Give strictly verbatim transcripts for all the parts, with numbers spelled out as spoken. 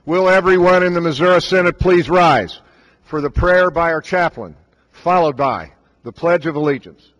Will everyone in the Missouri Senate please rise for the prayer by our chaplain, followed by the Pledge of Allegiance.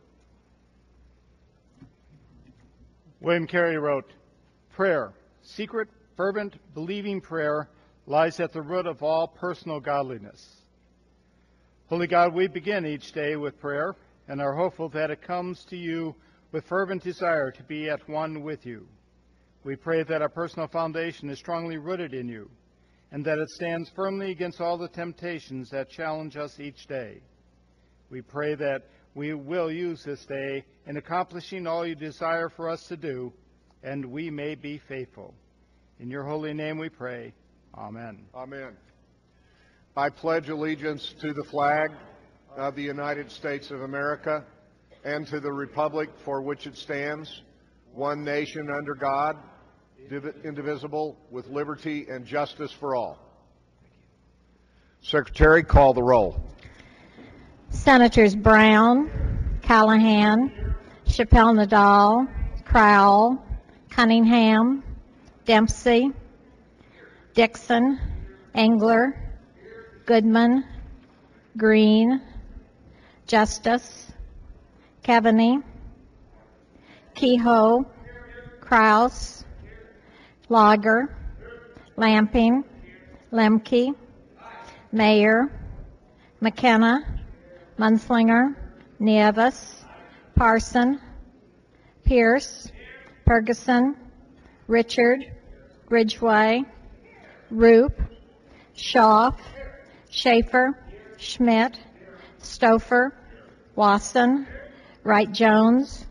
William Carey wrote, "Prayer, secret, fervent, believing prayer, lies at the root of all personal godliness." Holy God, we begin each day with prayer and are hopeful that it comes to you with fervent desire to be at one with you. We pray that our personal foundation is strongly rooted in you, and that it stands firmly against all the temptations that challenge us each day. We pray that we will use this day in accomplishing all you desire for us to do, and we may be faithful. In your holy name we pray. Amen. Amen. I pledge allegiance to the flag of the United States of America and to the republic for which it stands, one nation under God, indivisible, with liberty and justice for all. Secretary, call the roll. Senators Brown, Callahan, Chappelle-Nadal, Crowell, Cunningham, Dempsey, Dixon, Engler, Goodman, Green, Justice, Keaveney, Kehoe, Kraus, Lager, Lamping, Lemke, Mayer, McKenna, Munslinger, Nieves, Parson, Pierce, Ferguson, Richard, Ridgway, Roop, Schaaf, Schaefer, Schmidt, Stouffer, Wasson, Wright-Jones.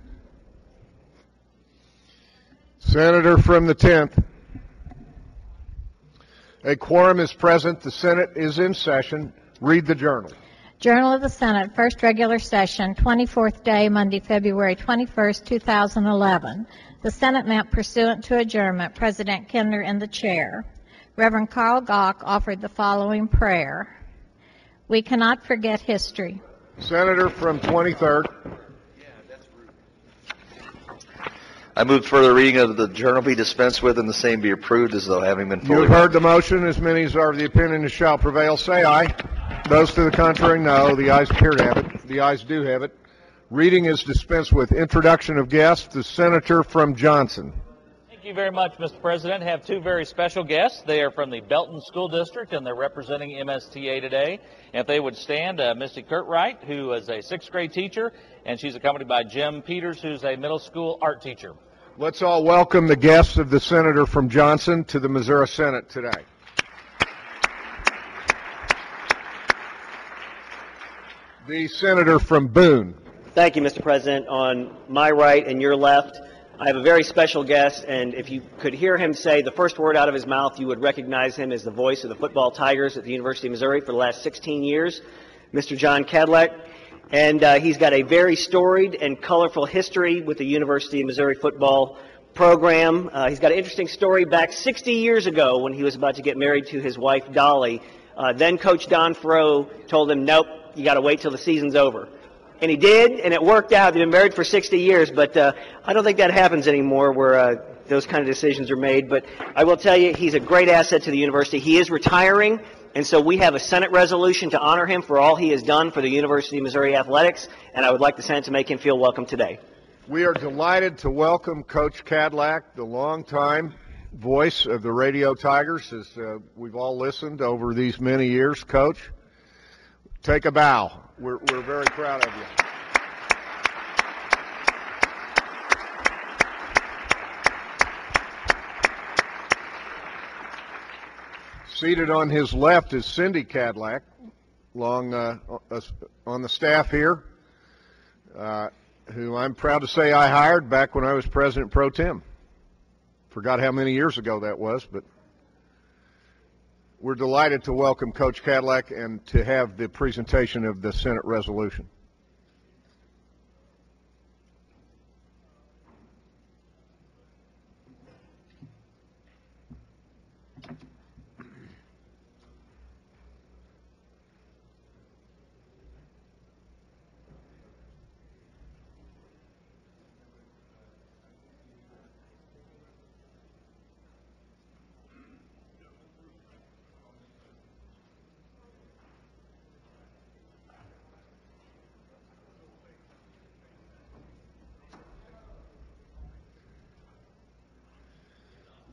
Senator from the tenth. A quorum is present. The Senate is in session. Read the journal. Journal of the Senate, first regular session, twenty-fourth day, Monday, February twenty-first, two thousand eleven. The Senate met pursuant to adjournment. President Kinder in the chair. Reverend Carl Gauck offered the following prayer. We cannot forget history. Senator from twenty-third. I move further reading of the journal be dispensed with and the same be approved as though having been fully. You have heard the motion. As many as are of the opinion as shall prevail, say aye. Those to the contrary, no. The ayes appear to have it. The ayes do have it. Reading is dispensed with. Introduction of guests. The Senator from Johnson. Thank you very much, Mister President. I have two very special guests. They are from the Belton School District, and they're representing M S T A today. And if they would stand, uh, Misty Curtright, who is a sixth grade teacher, and she's accompanied by Jim Peters, who's a middle school art teacher. Let's all welcome the guests of the Senator from Johnson to the Missouri Senate today. The Senator from Boone. Thank you, Mister President. On my right and your left, I have a very special guest, and if you could hear him say the first word out of his mouth, you would recognize him as the voice of the football Tigers at the University of Missouri for the last sixteen years, Mister John Kadlec. And uh, he's got a very storied and colorful history with the University of Missouri football program. Uh, he's got an interesting story back sixty years ago when he was about to get married to his wife, Dolly. Uh, then Coach Don Fro told him, nope, you got to wait till the season's over. And he did, and it worked out. They've been married for sixty years, but uh, I don't think that happens anymore where uh, those kind of decisions are made. But I will tell you, he's a great asset to the university. He is retiring, and so we have a Senate resolution to honor him for all he has done for the University of Missouri athletics, and I would like the Senate to make him feel welcome today. We are delighted to welcome Coach Kadlec, the longtime voice of the Radio Tigers, as uh, we've all listened over these many years. Coach, take a bow. We're, we're very proud of you. Seated on his left is Cindy Kadlec, long uh, on the staff here, uh, who I'm proud to say I hired back when I was President Pro Tem. Forgot how many years ago that was, but we're delighted to welcome Coach Kadlec and to have the presentation of the Senate resolution.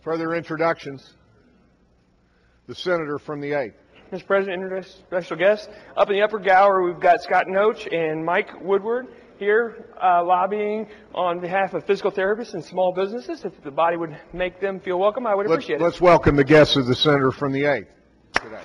Further introductions. The senator from the eighth. Mister President, introduce special guests. Up in the upper gallery, we've got Scott Noach and Mike Woodward here uh, lobbying on behalf of physical therapists and small businesses. If the body would make them feel welcome, I would let's, appreciate let's it. Let's welcome the guests of the senator from the eighth today.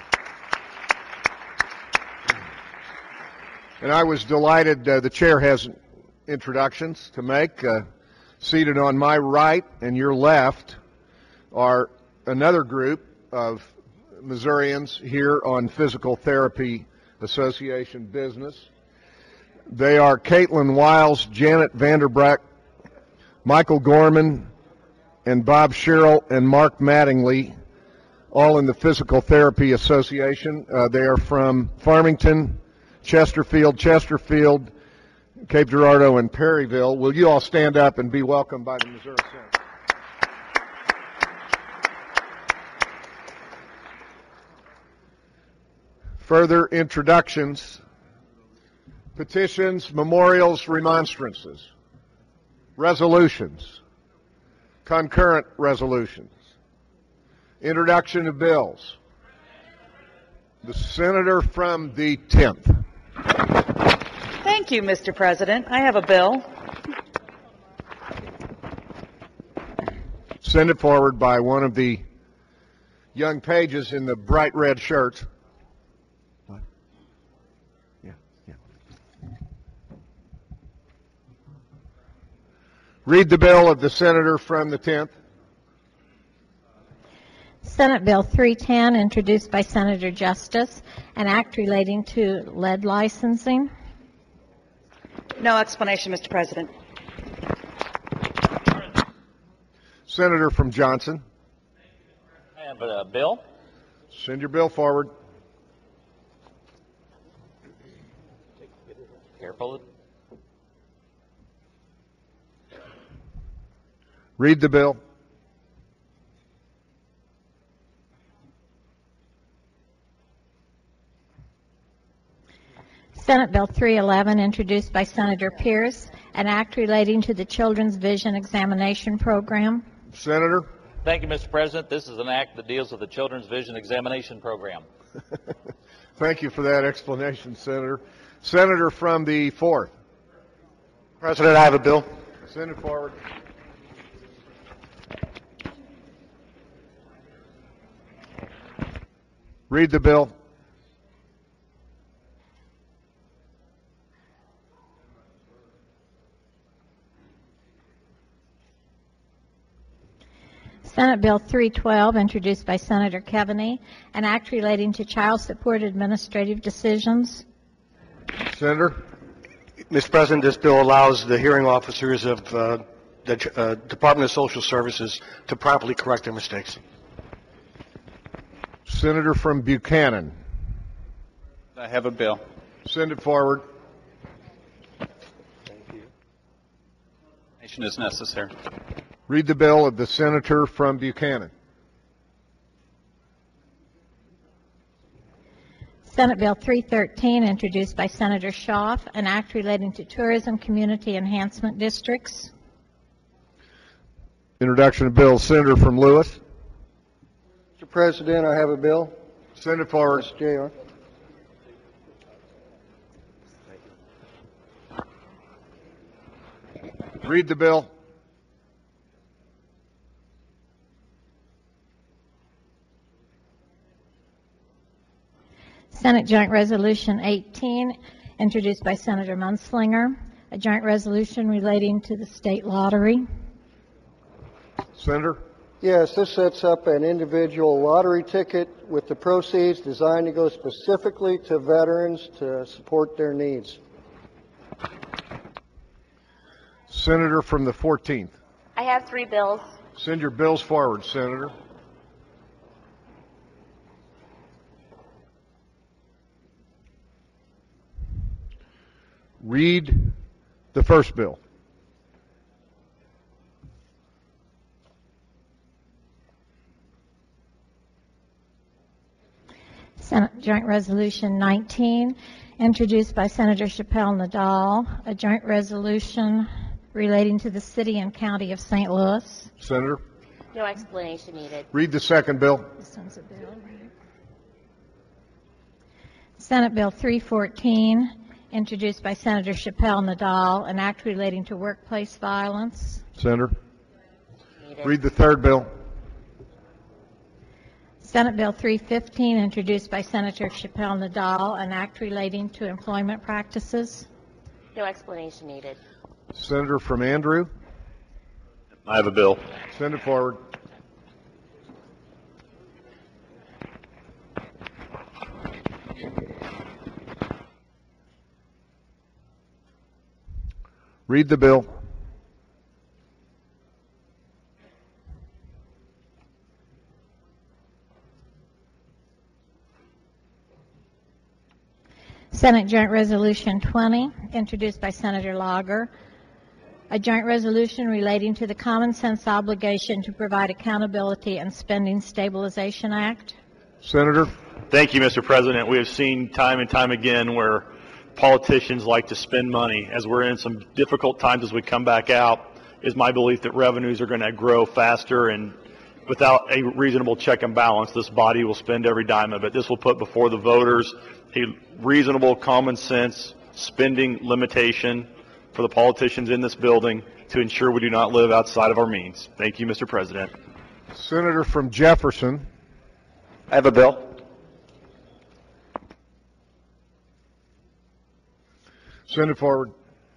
And I was delighted, uh, the chair has introductions to make. Uh, seated on my right and your left are another group of Missourians here on Physical Therapy Association business. They are Caitlin Wiles, Janet Vanderbreck, Michael Gorman, and Bob Sherrill and Mark Mattingly, all in the Physical Therapy Association. Uh, they are from Farmington, Chesterfield, Chesterfield, Cape Girardeau, and Perryville. Will you all stand up and be welcomed by the Missouri Senate? Further introductions, petitions, memorials, remonstrances, resolutions, concurrent resolutions, introduction of bills. The senator from the tenth. Thank you, Mister President. I have a bill. Send it forward by one of the young pages in the bright red shirts. What? Yeah, yeah. Read the bill of the senator from the tenth. Senate Bill three ten, introduced by Senator Justice, an act relating to lead licensing. No explanation, Mister President. Senator from Johnson. I have a bill. Send your bill forward. Careful. Read the bill. Senate Bill three eleven, introduced by Senator Pierce, an act relating to the Children's Vision Examination Program. Senator. Thank you, Mister President. This is an act that deals with the Children's Vision Examination Program. Thank you for that explanation, Senator. Senator from the fourth. President, I have a bill. Send it forward. Read the bill. Senate Bill three twelve, introduced by Senator Keaveney, an act relating to child support administrative decisions. Senator. Mister President, this bill allows the hearing officers of uh, the uh, Department of Social Services to promptly correct their mistakes. Senator from Buchanan. I have a bill. Send it forward. Thank you. Nation is necessary. Read the bill of the senator from Buchanan. Senate Bill three thirteen, introduced by Senator Schaaf, an act relating to tourism community enhancement districts. Introduction of bill. Senator from Lewis. Mister President, I have a bill. Send it forward. Yes, J R. Read the bill. Senate Joint Resolution eighteen, introduced by Senator Munslinger, a joint resolution relating to the state lottery. Senator. Yes, this sets up an individual lottery ticket with the proceeds designed to go specifically to veterans to support their needs. Senator from the fourteenth. I have three bills. Send your bills forward, Senator. Read the first bill. Senate Joint Resolution nineteen, introduced by Senator Chappelle Nadal, a joint resolution relating to the city and county of Saint Louis. Senator. No explanation needed. Read the second bill. This one's a bill, right? Senate Bill three fourteen, introduced by Senator Chappelle Nadal, an act relating to workplace violence. Senator. Needed. Read the third bill. Senate Bill three fifteen, introduced by Senator Chappelle Nadal, an act relating to employment practices. No explanation needed. Senator from Andrew. I have a bill. Send it forward. Read the bill. Senate Joint Resolution twenty, introduced by Senator Lager, a joint resolution relating to the common sense obligation to provide accountability and Spending Stabilization Act. Senator. Thank you, Mister President. We have seen time and time again where politicians like to spend money. As we're in some difficult times as we come back out, is my belief that revenues are going to grow faster, and without a reasonable check and balance, this body will spend every dime of it. This will put before the voters a reasonable, common sense spending limitation for the politicians in this building to ensure we do not live outside of our means. Thank you, Mister President. Senator from Jefferson. I have a bill. Send it forward.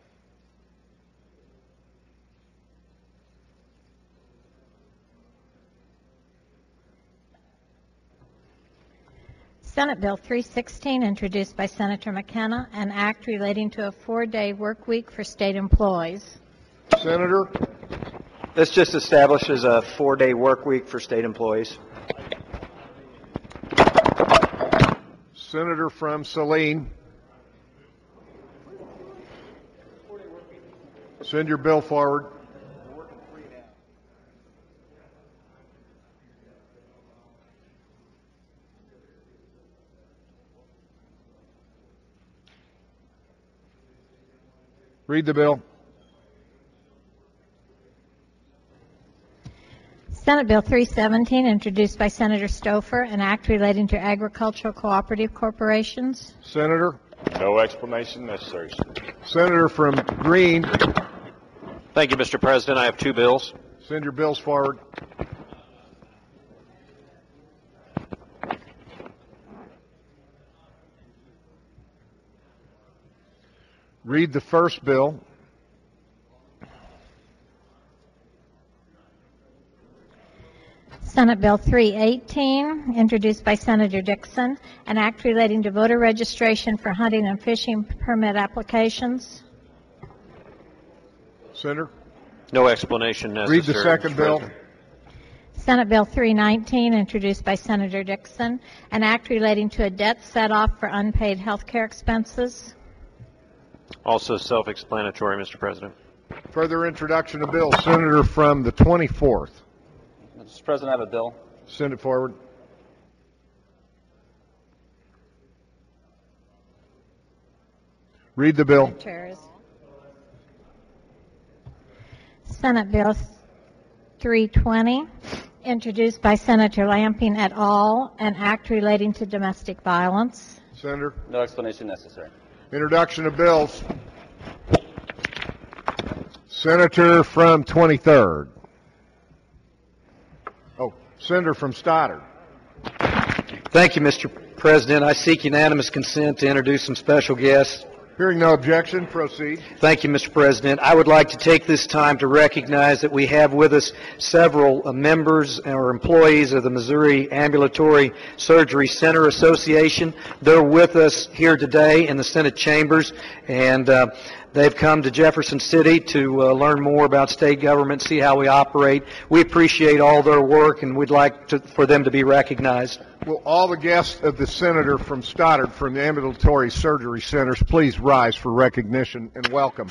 Senate Bill three sixteen, introduced by Senator McKenna, an act relating to a four-day work week for state employees. Senator. This just establishes a four-day work week for state employees. Senator from Saline. Send your bill forward. Read the bill. Senate Bill three seventeen, introduced by Senator Stouffer, an act relating to agricultural cooperative corporations. Senator. No explanation necessary. Senator from Green. Thank you, Mister President. I have two bills. Send your bills forward. Read the first bill. Senate Bill three eighteen, introduced by Senator Dixon, an act relating to voter registration for hunting and fishing permit applications. Senator. No explanation necessary. Read the second bill. Senate Bill three nineteen, introduced by Senator Dixon, an act relating to a debt set-off for unpaid health care expenses. Also self-explanatory, Mister President. Further introduction of bill. Senator from the twenty-fourth. Mister President, I have a bill. Send it forward. Read the bill. Chairs. Senate Bill three twenty, introduced by Senator Lamping et al., an act relating to domestic violence. Senator. No explanation necessary. Introduction of bills. Senator from twenty-third. Oh, Senator from Stoddard. Thank you, Mister President. I seek unanimous consent to introduce some special guests. Hearing no objection, proceed. Thank you, Mister President. I would like to take this time to recognize that we have with us several uh, members or employees of the Missouri Ambulatory Surgery Center Association. They're with us here today in the Senate chambers, and uh, they've come to Jefferson City to uh, learn more about state government, see how we operate. We appreciate all their work, and we'd like to, for them to be recognized. Will all the guests of the senator from Stoddard from the Ambulatory Surgery Centers please rise for recognition and welcome.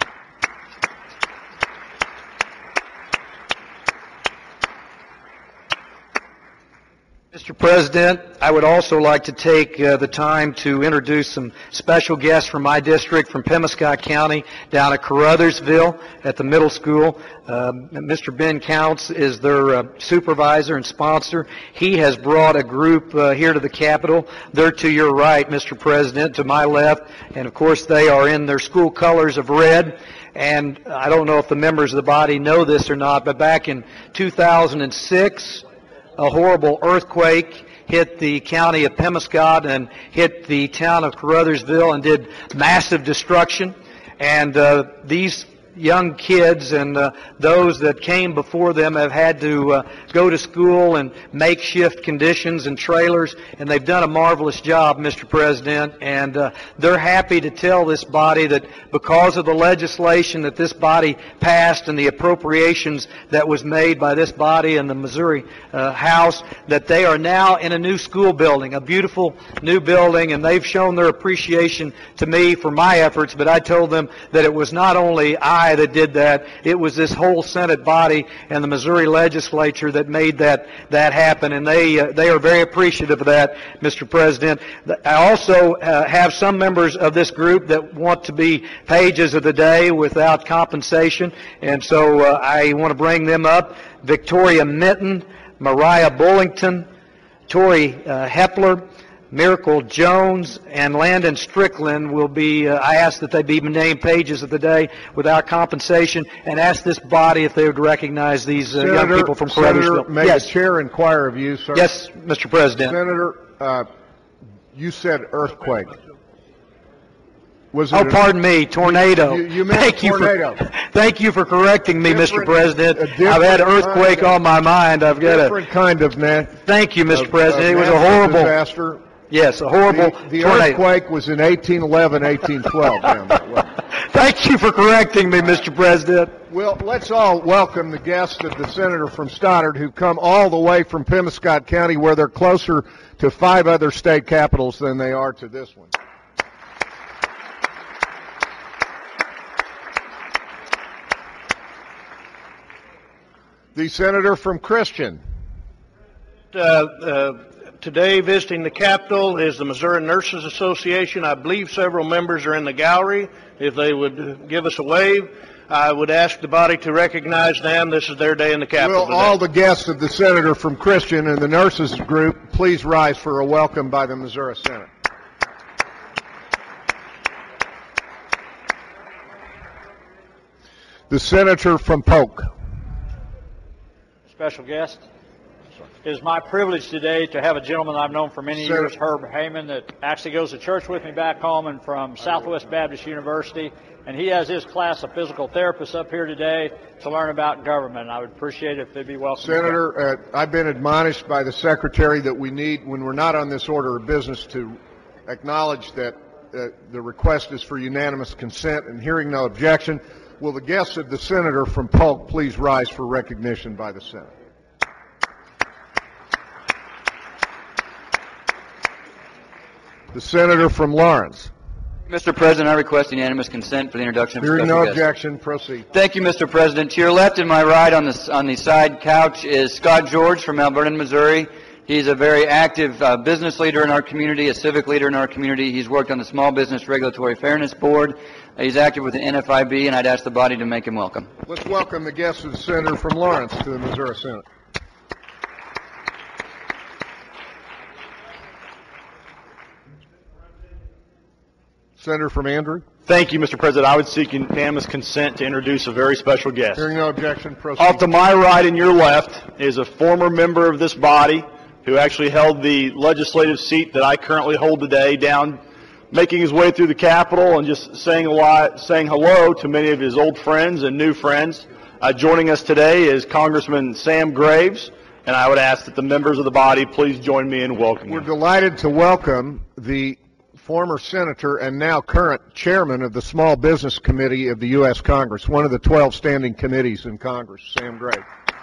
Mister Mister President, I would also like to take uh, the time to introduce some special guests from my district, from Pemiscot County, down at Caruthersville at the middle school. Uh, Mister Ben Counts is their uh, supervisor and sponsor. He has brought a group uh, here to the Capitol. They're to your right, Mister President, to my left, and of course they are in their school colors of red. And I don't know if the members of the body know this or not, but back in two thousand six, a horrible earthquake hit the county of Pemiscot and hit the town of Caruthersville and did massive destruction. And uh, these young kids and uh, those that came before them have had to uh, go to school in makeshift conditions and trailers, and they've done a marvelous job, Mister President, and uh, they're happy to tell this body that because of the legislation that this body passed and the appropriations that was made by this body and the Missouri uh, House, that they are now in a new school building, a beautiful new building, and they've shown their appreciation to me for my efforts, but I told them that it was not only I that did that. It was this whole Senate body and the Missouri legislature that made that that happen, and they uh, they are very appreciative of that, Mister President. I also uh, have some members of this group that want to be pages of the day without compensation, and so uh, I want to bring them up. Victoria Minton, Mariah Bullington, Tori uh, Hepler, Miracle Jones, and Landon Strickland will be, uh, I ask that they be named pages of the day without compensation, and ask this body if they would recognize these uh, Senator, young people from Senator, Caruthersville. may Yes. the chair inquire of you, sir? Yes, Mister President. Senator, uh, you said earthquake. Was it Oh, an- pardon me, tornado. You, you meant Thank tornado. You for, thank you for correcting me, Mister Different- President. a different I've had earthquake kind of- on my mind. I've got a different kind of nat- Thank you, Mister of- President. of It was a natural horrible disaster. Yes, a horrible The, the tornado. earthquake was in eighteen eleven, eighteen twelve down that way. Thank you for correcting me, Mister President. Well, let's all welcome the guests of the senator from Stoddard who come all the way from Pemiscot County, where they're closer to five other state capitals than they are to this one. The senator from Christian. Uh, uh, today visiting the Capitol is the Missouri Nurses Association. I believe several members are in the gallery. If they would give us a wave, I would ask the body to recognize them. This is their day in the Capitol Will today. all the guests of the senator from Christian and the nurses group please rise for a welcome by the Missouri Senate. The senator from Polk. Special guest. It is my privilege today to have a gentleman I've known for many Senator. years, Herb Heyman, that actually goes to church with me back home and from Southwest Baptist University. And he has his class of physical therapists up here today to learn about government. I would appreciate it if they'd be welcome. Senator, uh, I've been admonished by the secretary that we need, when we're not on this order of business, to acknowledge that uh, the request is for unanimous consent, and hearing no objection, will the guests of the senator from Polk please rise for recognition by the Senate. The senator from Lawrence. Mister President, I request unanimous consent for the introduction of a Hearing special no guest. objection, proceed. Thank you, Mister President. To your left and my right on the, on the side couch is Scott George from Mount Vernon, Missouri. He's a very active uh, business leader in our community, a civic leader in our community. He's worked on the Small Business Regulatory Fairness Board. Uh, he's active with the N F I B, and I'd ask the body to make him welcome. Let's welcome the guests of the senator from Lawrence to the Missouri Senate. Senator from Andrew. Thank you, Mister President. I would seek unanimous consent to introduce a very special guest. Hearing no objection, proceed. Off to my right and your left is a former member of this body who actually held the legislative seat that I currently hold today, down making his way through the Capitol and just saying a lot, saying hello to many of his old friends and new friends. Uh, joining us today is Congressman Sam Graves, and I would ask that the members of the body please join me in welcoming We're him. delighted to welcome the former senator and now current chairman of the Small Business Committee of the U S Congress, one of the twelve standing committees in Congress, Sam Graves.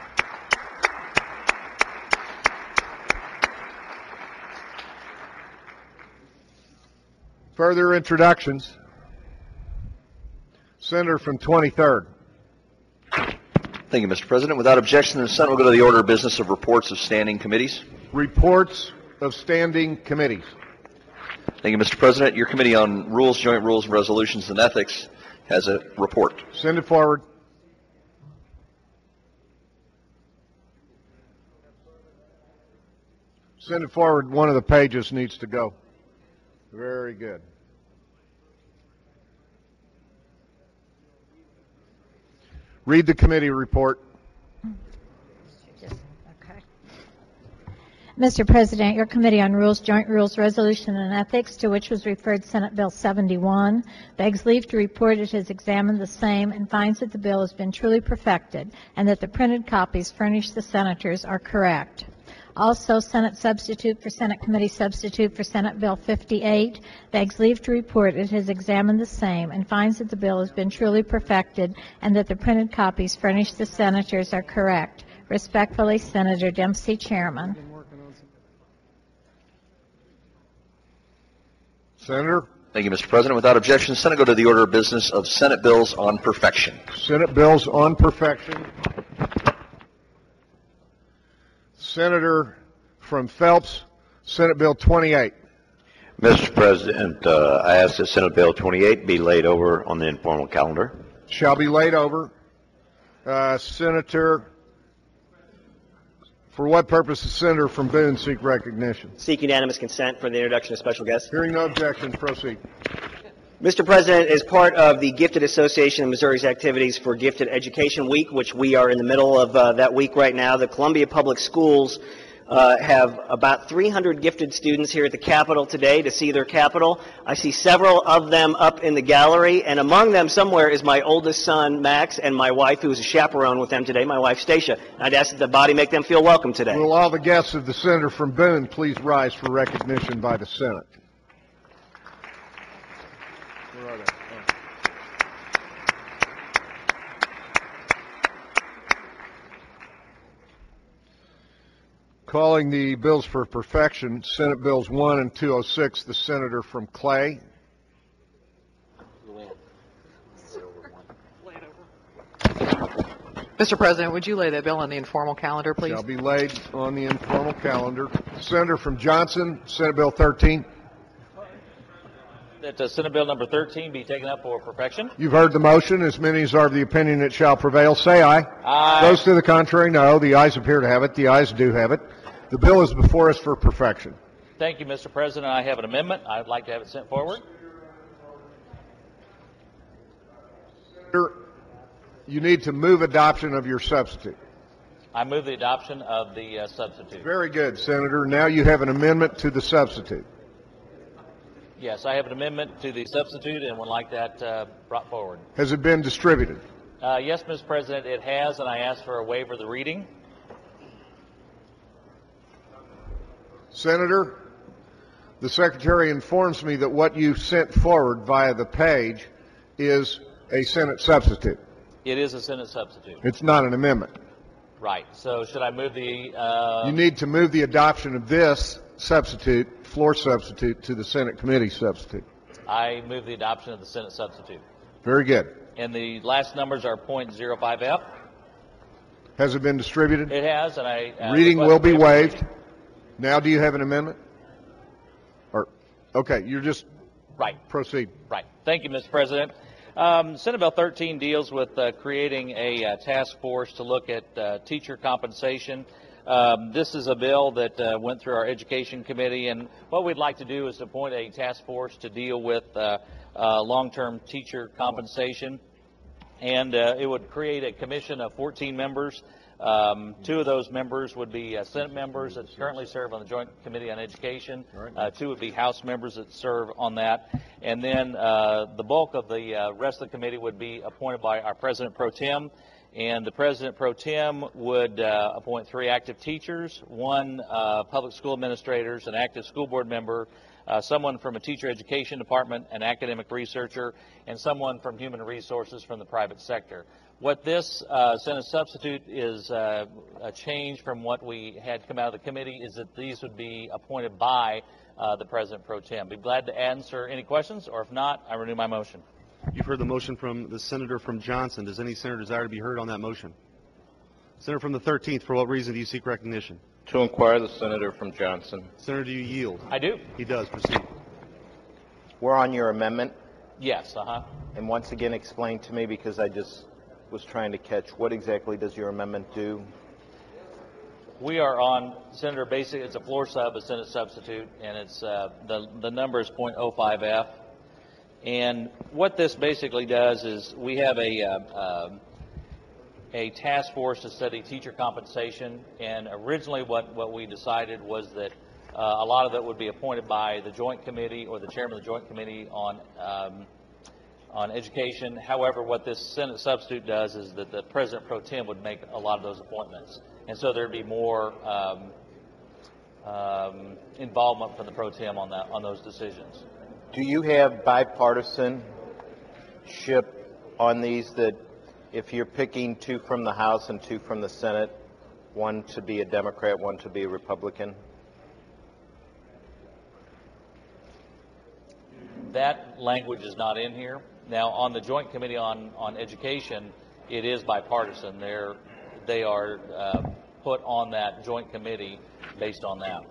Further introductions. Senator from twenty-third. Thank you, Mister President. Without objection, the Senate will go to the order of business of reports of standing committees. Reports of standing committees. Thank you, Mister President. Your Committee on Rules, Joint Rules, and Resolutions and Ethics has a report. Send it forward. Send it forward. One of the pages needs to go. Very good. Read the committee report. Mister President, your Committee on Rules, Joint Rules, Resolution, and Ethics, to which was referred Senate Bill seventy-one, begs leave to report it has examined the same and finds that the bill has been truly perfected and that the printed copies furnished the senators are correct. Also, Senate Substitute for Senate Committee Substitute for Senate Bill fifty-eight begs leave to report it has examined the same and finds that the bill has been truly perfected and that the printed copies furnished the senators are correct. Respectfully, Senator Dempsey, Chairman. Senator. Thank you, Mister President. Without objection, Senate go to the order of business of Senate bills on perfection. Senate bills on perfection. Senator from Phelps, Senate Bill twenty-eight. Mister President, uh, I ask that Senate Bill twenty-eight be laid over on the informal calendar. Shall be laid over. Uh, Senator, for what purpose does Senator from Boone seek recognition? Seek unanimous consent for the introduction of special guests. Hearing no objections, proceed. Mister President, as part of the Gifted Association of Missouri's activities for Gifted Education Week, which we are in the middle of uh, that week right now, the Columbia Public Schools uh, have about three hundred gifted students here at the Capitol today to see their Capitol. I see several of them up in the gallery, and among them somewhere is my oldest son, Max, and my wife, who is a chaperone with them today, my wife, Stacia. I'd ask that the body make them feel welcome today. Will all the guests of the Senator from Boone please rise for recognition by the Senate? Where are they? Calling the bills for perfection, Senate Bills one and two oh six, the Senator from Clay. Mister President, would you lay that bill on the informal calendar, please? Shall be laid on the informal calendar. Senator from Johnson, Senate Bill thirteen. That uh, Senate Bill number thirteen be taken up for perfection. You've heard the motion. As many as are of the opinion it shall prevail, say aye. Aye. Those to the contrary, no. The ayes appear to have it. The ayes do have it. The bill is before us for perfection. Thank you, Mister President. I have an amendment. I'd like to have it sent forward. Senator, you need to move adoption of your substitute. I move the adoption of the uh, substitute. Very good, Senator. Now you have an amendment to the substitute. Yes, I have an amendment to the substitute and would like that uh, brought forward. Has it been distributed? Uh, yes, Mister President, it has, and I ask for a waiver of the reading. Senator, the Secretary informs me that what you sent forward via the page is a Senate substitute. It is a Senate substitute. It's not an amendment. Right. So should I move the... Uh, you need to move the adoption of this substitute, floor substitute, to the Senate committee substitute. I move the adoption of the Senate substitute. Very good. And the last numbers are point zero five F. Has it been distributed? It has, and I... Uh, Reading will be waived. Now, do you have an amendment? Or, okay, you're just... Right. Proceed. Right. Thank you, Mister President. Um, Senate Bill thirteen deals with uh, creating a uh, task force to look at uh, teacher compensation. Um, this is a bill that uh, went through our Education Committee, and what we'd like to do is appoint a task force to deal with uh, uh, long-term teacher compensation. And uh, it would create a commission of fourteen members. Um, two of those members would be uh, Senate members that currently serve on the Joint Committee on Education. Uh, two would be House members that serve on that. And then uh, the bulk of the uh, rest of the committee would be appointed by our President Pro Tem. And the President Pro Tem would uh, appoint three active teachers, one uh, public school administrators, an active school board member, uh, someone from a teacher education department, an academic researcher, and someone from human resources from the private sector. What this uh, Senate substitute is uh, a change from what we had come out of the committee is that these would be appointed by uh, the President Pro Tem. Be glad to answer any questions, or if not, I renew my motion. You've heard the motion from the senator from Johnson. Does any senator desire to be heard on that motion? Senator from the thirteenth, for what reason do you seek recognition? To inquire the senator from Johnson. Senator, do you yield? I do. He does. Proceed. We're on your amendment. Yes, uh-huh. And once again, explain to me, because I just was trying to catch, what exactly does your amendment do? We are on, Senator, basically, it's a floor sub, a Senate substitute, and it's uh, the, the number is point oh five F. And what this basically does is we have a, uh, um, a task force to study teacher compensation, and originally what, what we decided was that uh, a lot of it would be appointed by the Joint Committee or the chairman of the Joint Committee on um, on education. However, what this Senate substitute does is that the President Pro Tem would make a lot of those appointments. And so there'd be more um, um, involvement from the Pro Tem on that, on those decisions. Do you have bipartisanship on these, that if you're picking two from the House and two from the Senate, one to be a Democrat, one to be a Republican? That language is not in here. Now, on the Joint Committee on, on Education, it is bipartisan. They're, they are uh, put on that Joint Committee based on that.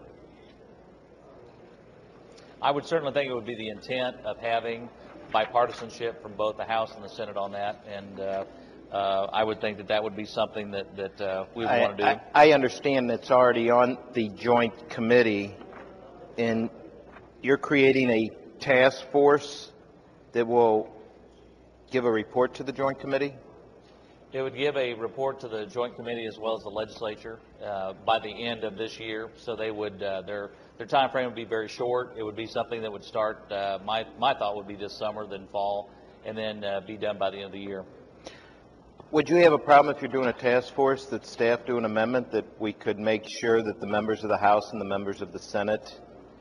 I would certainly think it would be the intent of having bipartisanship from both the House and the Senate on that, and uh, uh, I would think that that would be something that, that uh, we would I, want to do. I, I understand it's already on the Joint Committee, and you're creating a task force that will give a report to the Joint Committee? It would give a report to the Joint Committee as well as the legislature uh, by the end of this year. So they would uh, their their time frame would be very short. It would be something that would start. Uh, my my thought would be this summer, then fall, and then uh, be done by the end of the year. Would you have a problem if you're doing a task force that staff do an amendment that we could make sure that the members of the House and the members of the Senate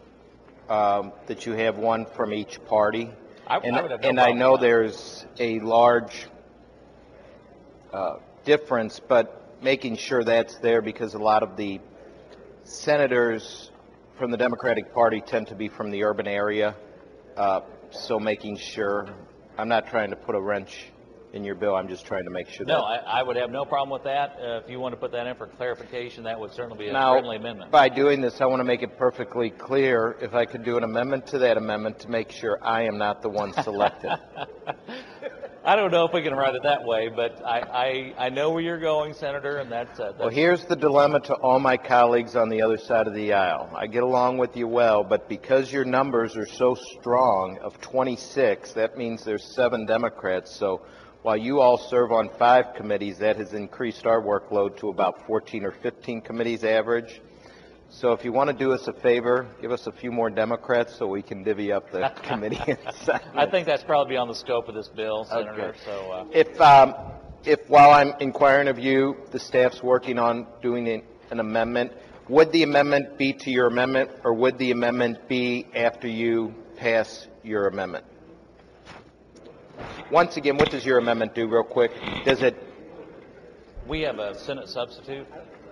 um, that you have one from each party? I, and I would have no and I problem know with that. there's a large uh, difference, but making sure that's there, because a lot of the senators from the Democratic Party tend to be from the urban area. Uh, so making sure, I'm not trying to put a wrench in your bill, I'm just trying to make sure that. No, I, I would have no problem with that. Uh, if you want to put that in for clarification, that would certainly be a Now, friendly amendment. by doing this, I want to make it perfectly clear, if I could do an amendment to that amendment to make sure I am not the one selected. I don't know if we can write it that way, but I, I, I know where you're going, Senator, and that's, uh, that's... Well, here's the dilemma to all my colleagues on the other side of the aisle. I get along with you well, but because your numbers are so strong, of twenty-six, that means there's seven Democrats. So while you all serve on five committees, that has increased our workload to about fourteen or fifteen committees average. So if you want to do us a favor, give us a few more Democrats so we can divvy up the committee assignments. I think that's probably beyond the scope of this bill, Senator. Okay. So, uh, If, um, if while I'm inquiring of you, the staff's working on doing an, an amendment, would the amendment be to your amendment, or would the amendment be after you pass your amendment? Once again, what does your amendment do, real quick? Does it? we have a Senate substitute.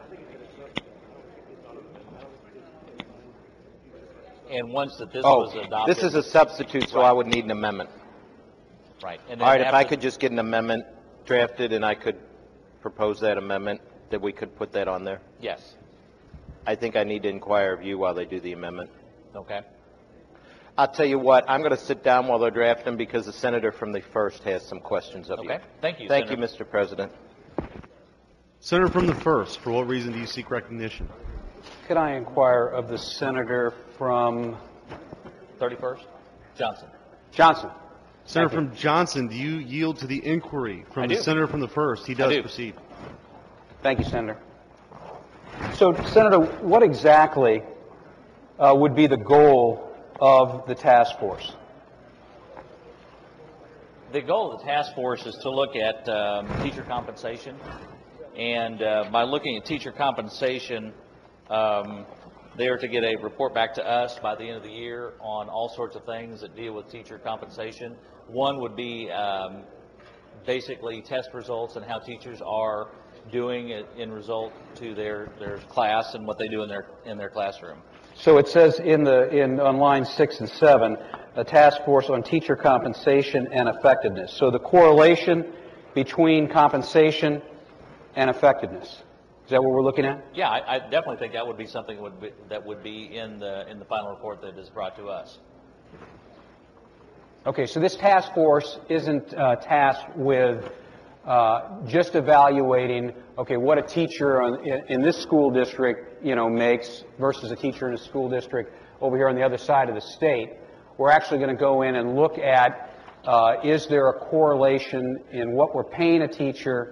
And once that this oh, was adopted... this is a substitute, so right. I would need an amendment. Right. And All right, if after, I could just get an amendment drafted and I could propose that amendment, that we could put that on there. Yes. I think I need to inquire of you while they do the amendment. Okay. I'll tell you what, I'm going to sit down while they're drafting, because the senator from the first has some questions of you. Okay. Thank you, Thank Senator. you, Mister President. Senator from the first, for what reason do you seek recognition? Could I inquire of the senator from thirty-first? Johnson. Johnson? Senator Thank from Johnson, do you yield to the inquiry from I the do. senator from the first? He I does do. proceed. Thank you, Senator. So, Senator, what exactly uh, would be the goal of the task force? The goal of the task force is to look at um, teacher compensation. And uh, by looking at teacher compensation, um, they are to get a report back to us by the end of the year on all sorts of things that deal with teacher compensation. One would be um, basically test results and how teachers are doing it in result to their, their class and what they do in their in their classroom. So it says in the in on line six and seven, a task force on teacher compensation and effectiveness. So the correlation between compensation and effectiveness. Is that what we're looking at? Yeah, I, I definitely think that would be something that would be, that would be in the in the final report that is brought to us. Okay, so this task force isn't uh, tasked with uh, just evaluating, okay, what a teacher on, in, in this school district, you know, makes versus a teacher in a school district over here on the other side of the state. We're actually going to go in and look at, uh, is there a correlation in what we're paying a teacher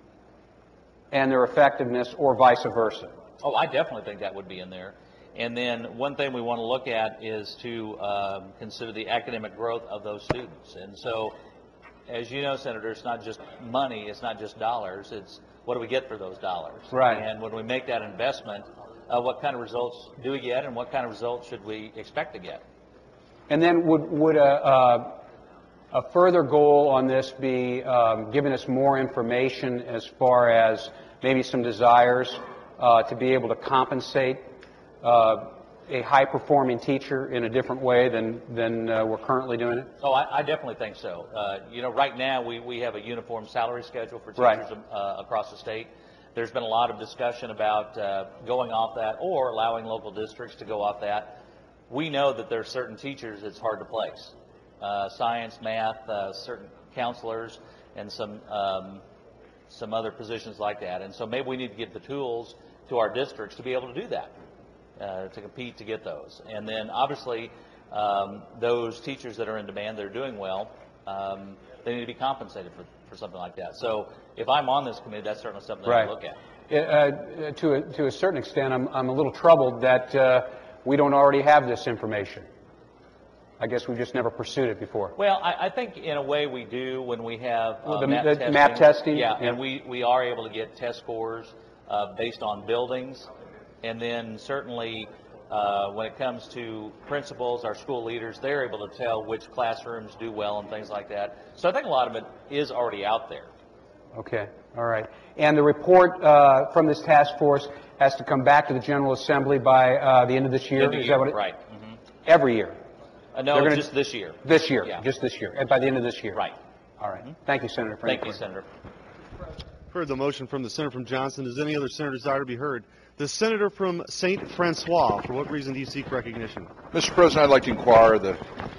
and their effectiveness, or vice versa? Oh, I definitely think that would be in there. And then one thing we want to look at is to um, consider the academic growth of those students. And so, as you know, Senator, it's not just money, it's not just dollars, it's what do we get for those dollars? Right. And when we make that investment, uh, what kind of results do we get, and what kind of results should we expect to get? And then would, would a, a, a further goal on this be um, giving us more information as far as maybe some desires uh, to be able to compensate uh, a high-performing teacher in a different way than, than uh, we're currently doing it? Oh, I, I definitely think so. Uh, you know, right now we, we have a uniform salary schedule for teachers Right. uh, across the state. There's been a lot of discussion about uh, going off that or allowing local districts to go off that. We know that there are certain teachers it's hard to place. Uh, science, math, uh, certain counselors, and some um, some other positions like that. And so maybe we need to give the tools to our districts to be able to do that, uh, to compete to get those. And then obviously um, those teachers that are in demand, that are doing well, um, they need to be compensated for, for something like that. So if I'm on this committee, that's certainly something that Right. I look at. Uh, to, a, to a certain extent, I'm, I'm a little troubled that uh, we don't already have this information. I guess we've just never pursued it before. Well, I, I think in a way we do when we have uh, Well, the- map the testing. map testing, Yeah, yeah. and we, we are able to get test scores uh, based on buildings. And then certainly uh, when it comes to principals, our school leaders, they're able to tell which classrooms do well and things like that. So I think a lot of it is already out there. Okay, all right. And the report uh, from this task force has to come back to the General Assembly by uh, the end of this year? End of Is year, that what it, right. Mhm. Every year? Uh, no, They're gonna- just this year. This year, Yeah. just this year, and by the end of this year? Right. All right. Thank you, Senator. for Thank you, your- Senator. Heard the motion from the senator from Johnson. Does any other senator desire to be heard? The senator from Saint Francois, for what reason do you seek recognition? Mister President, I'd like to inquire the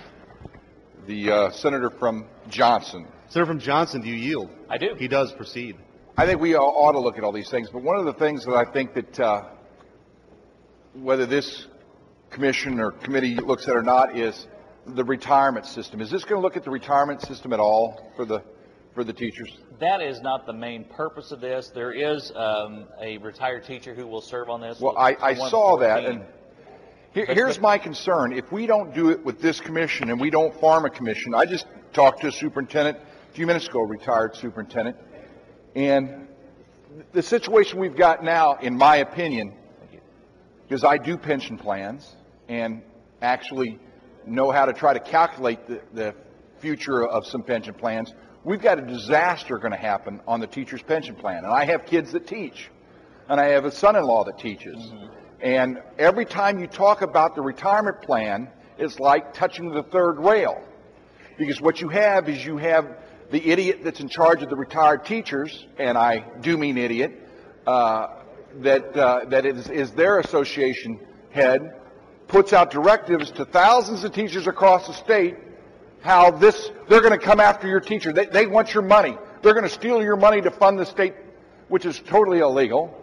the uh, senator from Johnson. Senator from Johnson, do you yield? I do. He does. Proceed. I think we ought to look at all these things, but one of the things that I think that uh, whether this commission or committee looks at or not is the retirement system. Is this going to look at the retirement system at all for the for the teachers? That is not the main purpose of this. There is um, a retired teacher who will serve on this. Well, I, I saw that, and here, But- here's but- my concern. If we don't do it with this commission and we don't form a commission, I just talked to a superintendent a few minutes ago, a retired superintendent, and the situation we've got now, in my opinion, because I do pension plans and actually know how to try to calculate the, the future of some pension plans, we've got a disaster going to happen on the teacher's pension plan. And I have kids that teach, and I have a son-in-law that teaches. Mm-hmm. And every time you talk about the retirement plan, it's like touching the third rail. Because what you have is you have the idiot that's in charge of the retired teachers, and I do mean idiot, uh, that uh, that is, is their association head, puts out directives to thousands of teachers across the state how this, they're going to come after your teacher. They, they want your money. They're going to steal your money to fund the state, which is totally illegal.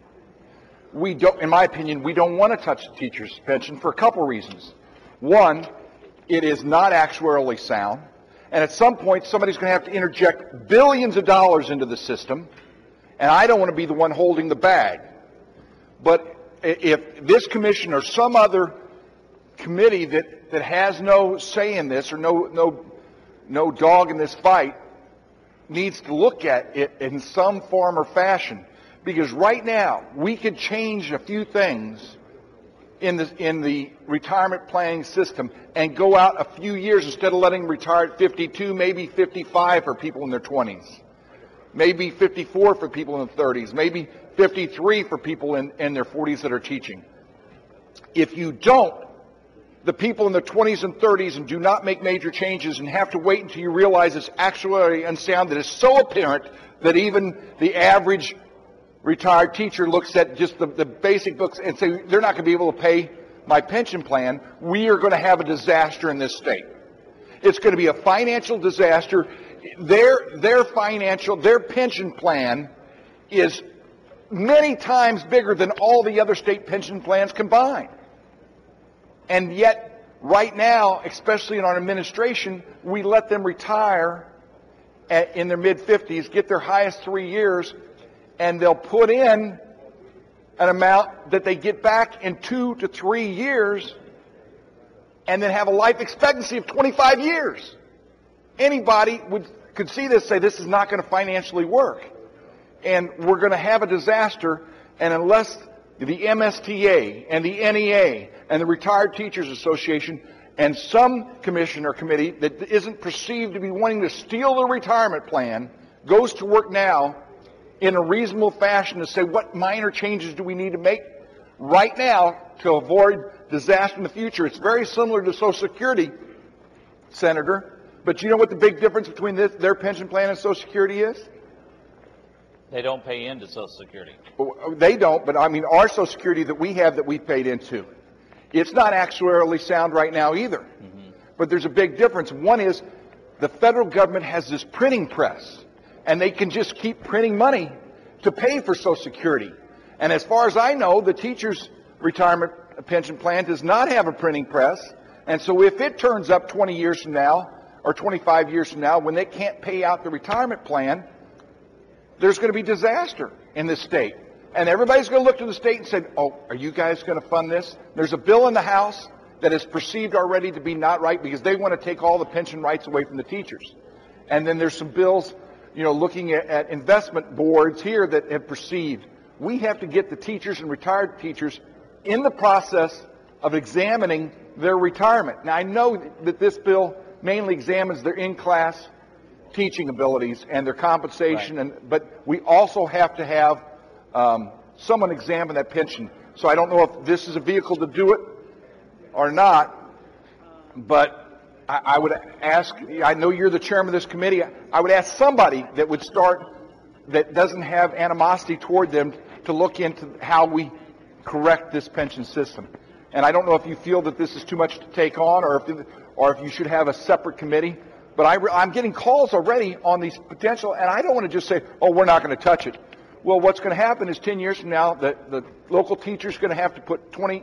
We don't, in my opinion, we don't want to touch the teacher's pension for a couple reasons. One, it is not actuarially sound. And at some point, somebody's going to have to interject billions of dollars into the system. And I don't want to be the one holding the bag. But if this commission or some other committee that, that has no say in this or no, no, no dog in this fight needs to look at it in some form or fashion. Because right now, we could change a few things in the, in the retirement planning system and go out a few years instead of letting them retire at fifty-two, maybe fifty-five for people in their twenties. Maybe fifty-four for people in their thirties. Maybe fifty-three for people in, in their forties that are teaching. If you don't, the people in their twenties and thirties and do not make major changes and have to wait until you realize it's actually unsound, that is so apparent that even the average retired teacher looks at just the, the basic books and say they're not going to be able to pay my pension plan, we are going to have a disaster in this state. It's going to be a financial disaster. Their, their financial, their pension plan is many times bigger than all the other state pension plans combined. And yet, right now, especially in our administration, we let them retire at, in their mid fifties, get their highest three years, and they'll put in an amount that they get back in two to three years and then have a life expectancy of twenty-five years. Anybody would could see this, say this is not going to financially work. And we're going to have a disaster, and unless the M S T A and the N E A and the Retired Teachers Association and some commission or committee that isn't perceived to be wanting to steal the retirement plan goes to work now in a reasonable fashion to say what minor changes do we need to make right now to avoid disaster in the future. It's very similar to Social Security, Senator, but you know what the big difference between this, their pension plan and Social Security is? They don't pay into Social Security. They don't, but I mean our Social Security that we have that we paid into. It's not actuarially sound right now either. Mm-hmm. But there's a big difference. One is the federal government has this printing press, and they can just keep printing money to pay for Social Security. And as far as I know, the teachers' retirement pension plan does not have a printing press. And so if it turns up twenty years from now or twenty-five years from now when they can't pay out the retirement plan, there's going to be disaster in this state. And everybody's going to look to the state and say, oh, are you guys going to fund this? There's a bill in the House that is perceived already to be not right because they want to take all the pension rights away from the teachers. And then there's some bills, you know, looking at, at investment boards here that have perceived we have to get the teachers and retired teachers in the process of examining their retirement. Now, I know that this bill mainly examines their in-class teaching abilities and their compensation, right. and but we also have to have um, someone examine that pension. So I don't know if this is a vehicle to do it or not, but I, I would ask, I know you're the chairman of this committee, I would ask somebody that would start, that doesn't have animosity toward them, to look into how we correct this pension system. And I don't know if you feel that this is too much to take on, or if, or if you should have a separate committee. But I, I'm getting calls already on these potential, and I don't want to just say, oh, we're not going to touch it. Well, what's going to happen is ten years from now, the, the local teacher's going to have to put twenty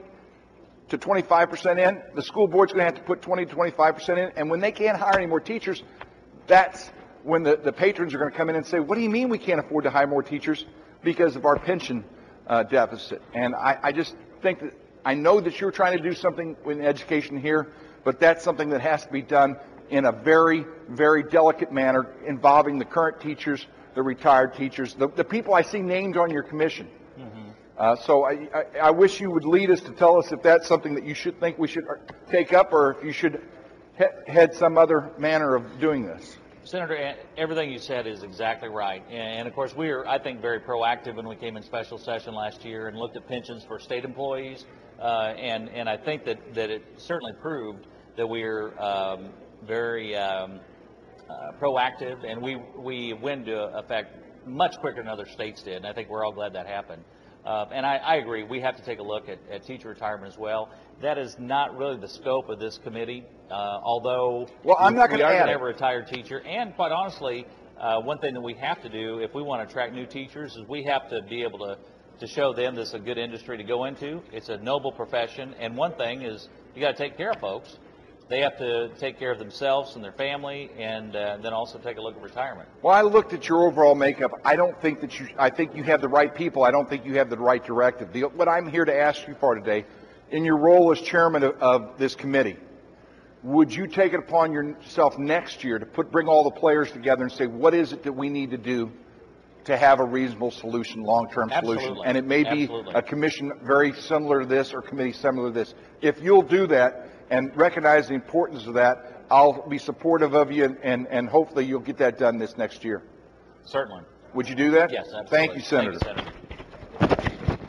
to twenty-five percent in. The school board's going to have to put twenty to twenty-five percent in. And when they can't hire any more teachers, that's when the, the patrons are going to come in and say, what do you mean we can't afford to hire more teachers? Because of our pension uh, deficit. And I, I just think that, I know that you're trying to do something in education here, but that's something that has to be done in a very, very delicate manner involving the current teachers, the retired teachers, the, the people I see named on your commission. Mm-hmm. uh, so I, I, I wish you would lead us to tell us if that's something that you should think we should take up, or if you should he- head some other manner of doing this. Senator, everything you said is exactly right. And, of course, we were, I think, very proactive when we came in special session last year and looked at pensions for state employees. Uh, and, and I think that, that it certainly proved that we're um, very um, uh, proactive, and we, we went into effect much quicker than other states did. And I think we're all glad that happened. Uh, and I, I agree, we have to take a look at, at teacher retirement as well. That is not really the scope of this committee, uh, although well, I'm not we gonna are add going to it. have a retired teacher. And quite honestly, uh, one thing that we have to do if we want to attract new teachers is we have to be able to, to show them this is a good industry to go into. It's a noble profession. And one thing is you got to take care of folks. They have to take care of themselves and their family, and uh, then also take a look at retirement. Well, I looked at your overall makeup. I don't think that you, I think you have the right people. I don't think you have the right directive. The, what I'm here to ask you for today, in your role as chairman of, of this committee, would you take it upon yourself next year to put, bring all the players together and say, what is it that we need to do to have a reasonable solution, long-term solution? And it may be Absolutely. a commission very similar to this or committee similar to this. If you'll do that, and recognize the importance of that, I'll be supportive of you, and, and, and hopefully you'll get that done this next year. Certainly. Would you do that? Yes, absolutely. Thank you, Senator. Thank you, Senator.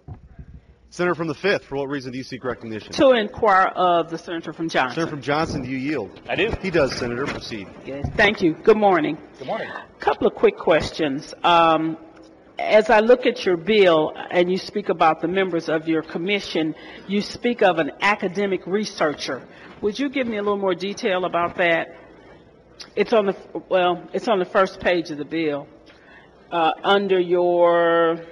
Senator from the fifth, for what reason do you seek recognition? To inquire of the Senator from Johnson. Senator from Johnson, do you yield? I do. He does, Senator. Proceed. Yes, thank you. Good morning. Good morning. A couple of quick questions. Um, as I look at your bill and you speak about the members of your commission, you speak of an academic researcher. Would you give me a little more detail about that? It's on the, well, it's on the first page of the bill. Uh, under your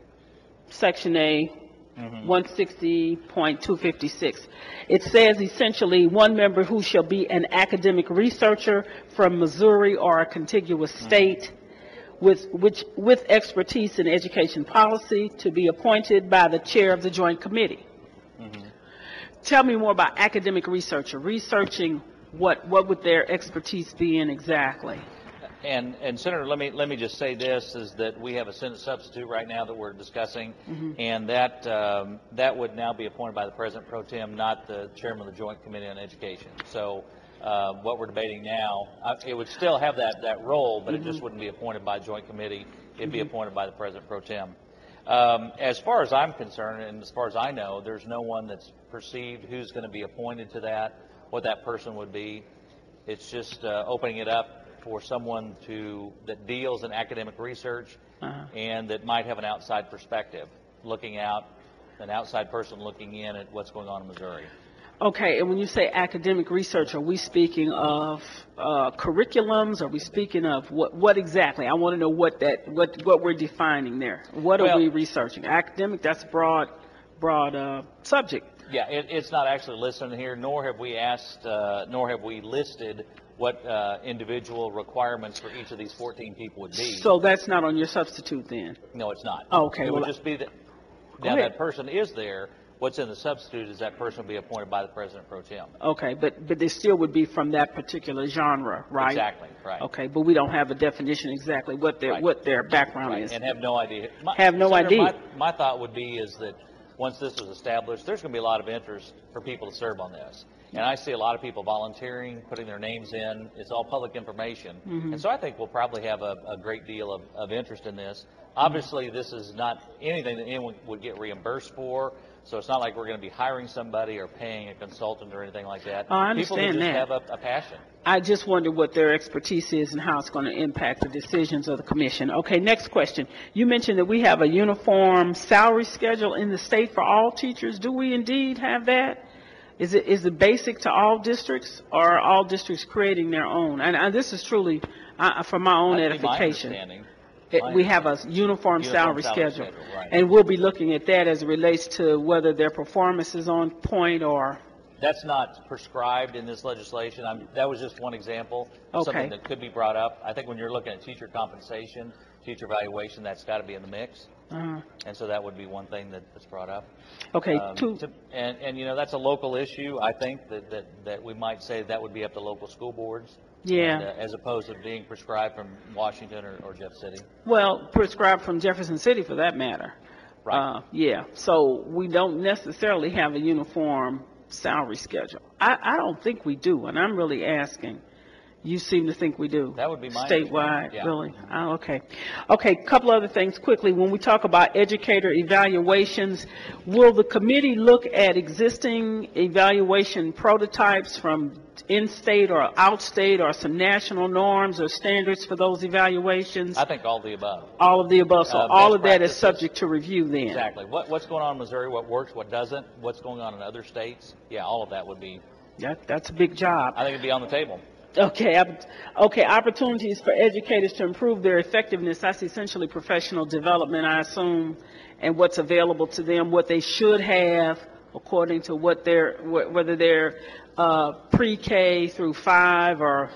Section A, one sixty point two fifty-six. It says essentially one member who shall be an academic researcher from Missouri or a contiguous state with, which, with expertise in education policy to be appointed by the chair of the joint committee. Mm-hmm. Tell me more about academic researcher. Researching what, what would their expertise be in exactly? And, and Senator, let me let me just say this: is that we have a Senate substitute right now that we're discussing, Mhm. and that um, that would now be appointed by the President pro tem, not the Chairman of the Joint Committee on Education. So uh, what we're debating now, uh, it would still have that that role, but Mhm. it just wouldn't be appointed by the Joint Committee. It'd be Mhm. appointed by the President pro tem. Um, as far as I'm concerned, and as far as I know, there's no one that's perceived who's going to be appointed to that, what that person would be. It's just uh, opening it up for someone to that deals in academic research Uh-huh. and that might have an outside perspective, looking out, an outside person looking in at what's going on in Missouri. Okay, and when you say academic research, are we speaking of uh, curriculums? Are we speaking of what, what exactly? I want to know what that, what, what we're defining there. What are Well- we researching? Academic, that's a broad, broad uh, subject. Yeah, it, it's not actually listed in here, nor have we asked, uh, nor have we listed what uh, individual requirements for each of these fourteen people would be. So that's not on your substitute then? No, it's not. Oh, okay, It well, would just be that, Go now ahead. that person is there, what's in the substitute is that person will be appointed by the President pro tem. Okay, but, but they still would be from that particular genre, right? Exactly, right. Okay, but we don't have a definition exactly what their, Right. what their background Right, is. and have no idea. My, Have no Senator, idea. My, my thought would be is that once this is established, there's going to be a lot of interest for people to serve on this. And I see a lot of people volunteering, putting their names in. It's all public information. Mhm. And so I think we'll probably have a, a great deal of, of interest in this. Obviously, this is not anything that anyone would get reimbursed for. So it's not like we're going to be hiring somebody or paying a consultant or anything like that. Oh, I People who understand just that. have a, a passion. I just wonder what their expertise is and how it's going to impact the decisions of the commission. Okay, next question. You mentioned that we have a uniform salary schedule in the state for all teachers. Do we indeed have that? Is it is it basic to all districts, or are all districts creating their own? And, and this is truly uh, for my own That'd be my edification. understanding. It- My we have a uniform, Uniform salary, salary schedule, schedule, right. and we'll be looking at that as it relates to whether their performance is on point or. That's not prescribed in this legislation. I'm, that was just one example of Okay. something that could be brought up. I think when you're looking at teacher compensation, teacher evaluation, that's got to be in the mix. Uh, And so that would be one thing that, that's brought up. Okay, Um, two- to- and, and, you know, that's a local issue. I think that, that, that we might say that would be up to local school boards. Yeah. and, uh, as opposed to being prescribed from Washington or, or Jeff City. Well, prescribed from Jefferson City for that matter. Right. Uh, yeah, so we don't necessarily have a uniform salary schedule. I, I don't think we do, and I'm really asking. You seem to think we do. That would be my Statewide, understanding, yeah. really? Oh, okay. Okay, couple other things quickly. When we talk about educator evaluations, will the committee look at existing evaluation prototypes from in-state or out-state, or some national norms or standards for those evaluations? I think all the above. All of the above, so Uh, all best of that is practices. subject to review then? Exactly. What, what's going on in Missouri, what works, what doesn't, what's going on in other states? Yeah, all of that would be, That, that's a big job. I think it'd be on the table. Okay, opp- okay, opportunities for educators to improve their effectiveness, that's essentially professional development, I assume, and what's available to them, what they should have according to what they're, wh- whether they're uh, pre-K through five or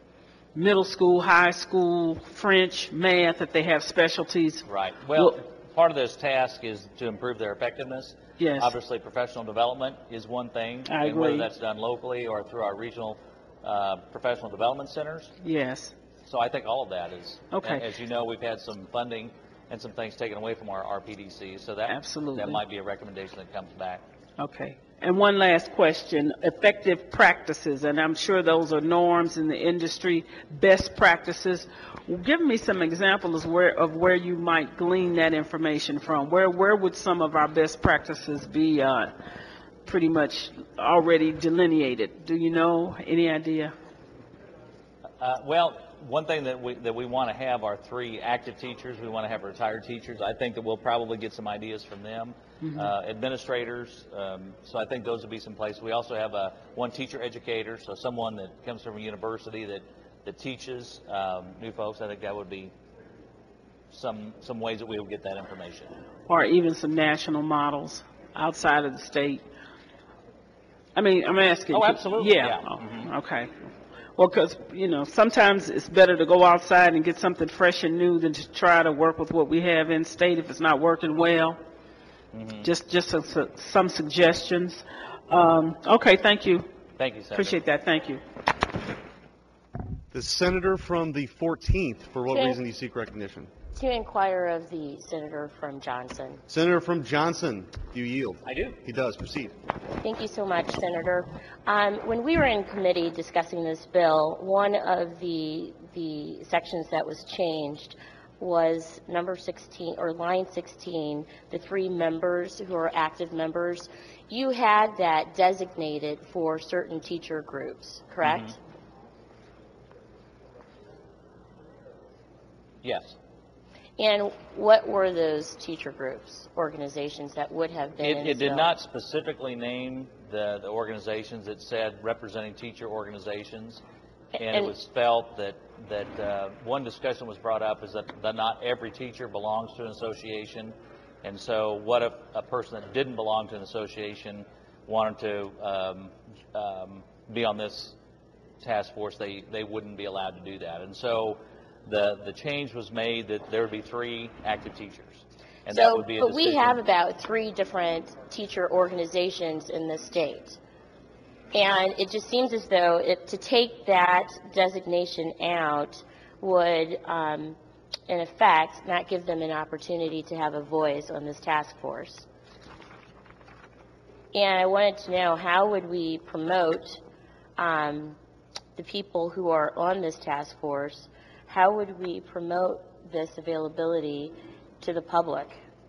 middle school, high school, French, math, if they have specialties. Right. Well, part of this task is to improve their effectiveness. Yes. Obviously, professional development is one thing. I and whether agree. that's done locally or through our regional uh, professional development centers. Yes. So I think all of that is. Okay. and As you know, we've had some funding and some things taken away from our R P D C. So that, Absolutely. that might be a recommendation that comes back. Okay. And one last question, effective practices, and I'm sure those are norms in the industry, best practices. Give me some examples where, of where you might glean that information from. Where, where would some of our best practices be uh, pretty much already delineated? Do you know? Any idea? Uh, well, one thing that we that we want to have are three active teachers. We want to have retired teachers. I think that we'll probably get some ideas from them. Mhm. Uh, administrators. Um, so I think those would be some places. We also have a one teacher educator, so someone that comes from a university that that teaches um, new folks. I think that would be some some ways that we would get that information. Or even some national models outside of the state. I mean, I'm asking. Oh, absolutely. Yeah. Yeah. Oh, Mhm. Okay. Well, because, you know, sometimes it's better to go outside and get something fresh and new than to try to work with what we have in state if it's not working well. Mhm. Just just a, su- some suggestions. Um, okay, thank you. Thank you, Senator. Appreciate that. Thank you. The senator from the fourteenth, for what Okay. reason do you seek recognition? To inquire of the senator from Johnson. Senator from Johnson, do you yield? I do. He does. Proceed. Thank you so much, Senator. Um, when we were in committee discussing this bill, one of the the sections that was changed was number sixteen, or line sixteen, the three members who are active members. You had that designated for certain teacher groups, correct? Mhm. Yes. And what were those teacher groups, organizations that would have been in It, this it did bill? not specifically name the, the organizations. It said representing teacher organizations, and, And- it was felt that that uh, one discussion was brought up is that, that not every teacher belongs to an association, and so what if a person that didn't belong to an association wanted to um, um, be on this task force? They they wouldn't be allowed to do that, and so the the change was made that there would be three active teachers. And so, that would be a but we decision. have about three different teacher organizations in the state. And it just seems as though it, to take that designation out would, um, in effect, not give them an opportunity to have a voice on this task force. And I wanted to know, how would we promote um, the people who are on this task force? How would we promote this availability to the public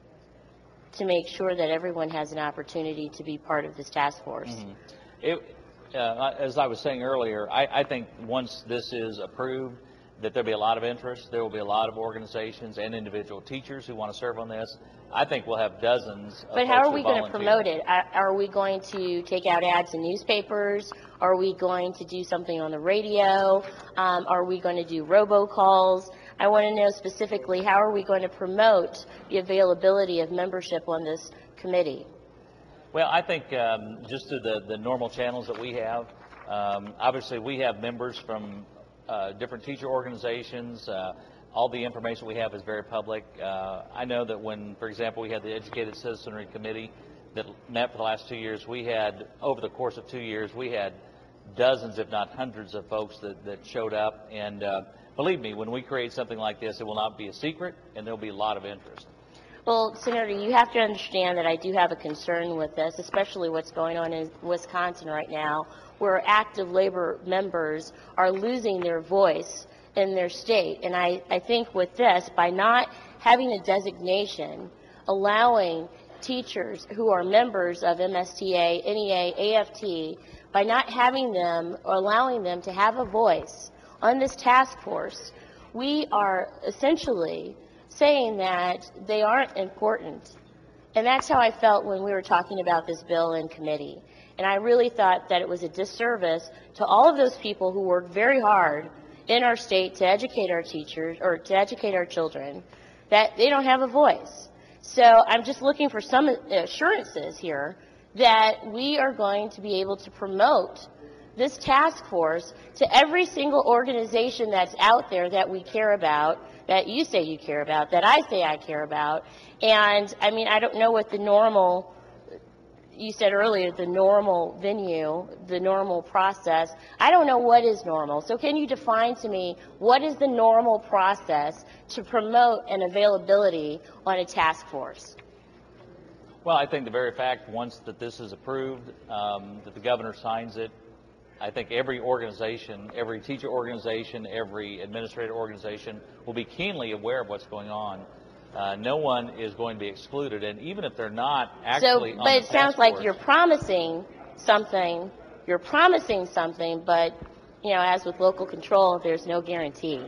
to make sure that everyone has an opportunity to be part of this task force? Mhm. It, uh, as I was saying earlier, I, I think once this is approved, that there'll be a lot of interest. There will be a lot of organizations and individual teachers who want to serve on this. I think we'll have dozens of But folks how are who we going to volunteer. promote it? Are- Are we going to take out ads in newspapers? Are we going to do something on the radio? Um, Are we going to do robocalls? I want to know specifically, how are we going to promote the availability of membership on this committee? Well, I think um, just through the, the normal channels that we have, um, obviously we have members from uh, different teacher organizations. Uh, all the information we have is very public. Uh, I know that when, for example, we had the Educated Citizenry Committee that met for the last two years, we had, over the course of two years, we had dozens, if not hundreds of folks that, that showed up. And uh, believe me, when we create something like this, it will not be a secret, and there will be a lot of interest. Well, Senator, you have to understand that I do have a concern with this, especially what's going on in Wisconsin right now, where active labor members are losing their voice in their state. And I, I think with this, by not having a designation, allowing teachers who are members of M S T A, N E A, A F T, by not having them or allowing them to have a voice on this task force, we are essentially saying that they aren't important. And that's how I felt when we were talking about this bill in committee. And I really thought that it was a disservice to all of those people who work very hard in our state to educate our teachers, or to educate our children, that they don't have a voice. So I'm just looking for some assurances here that we are going to be able to promote this task force to every single organization that's out there that we care about, that you say you care about, that I say I care about. And, I mean, I don't know what the normal, you said earlier, the normal venue, the normal process. I don't know what is normal. So can you define to me what is the normal process to promote an availability on a task force? Well, I think the very fact, once that this is approved, um, that the governor signs it, I think every organization, every teacher organization, every administrative organization will be keenly aware of what's going on. Uh, no one is going to be excluded, and even if they're not actually So, on but the it sounds task like force- you're promising something, you're promising something, but you know, as with local control, there's no guarantee.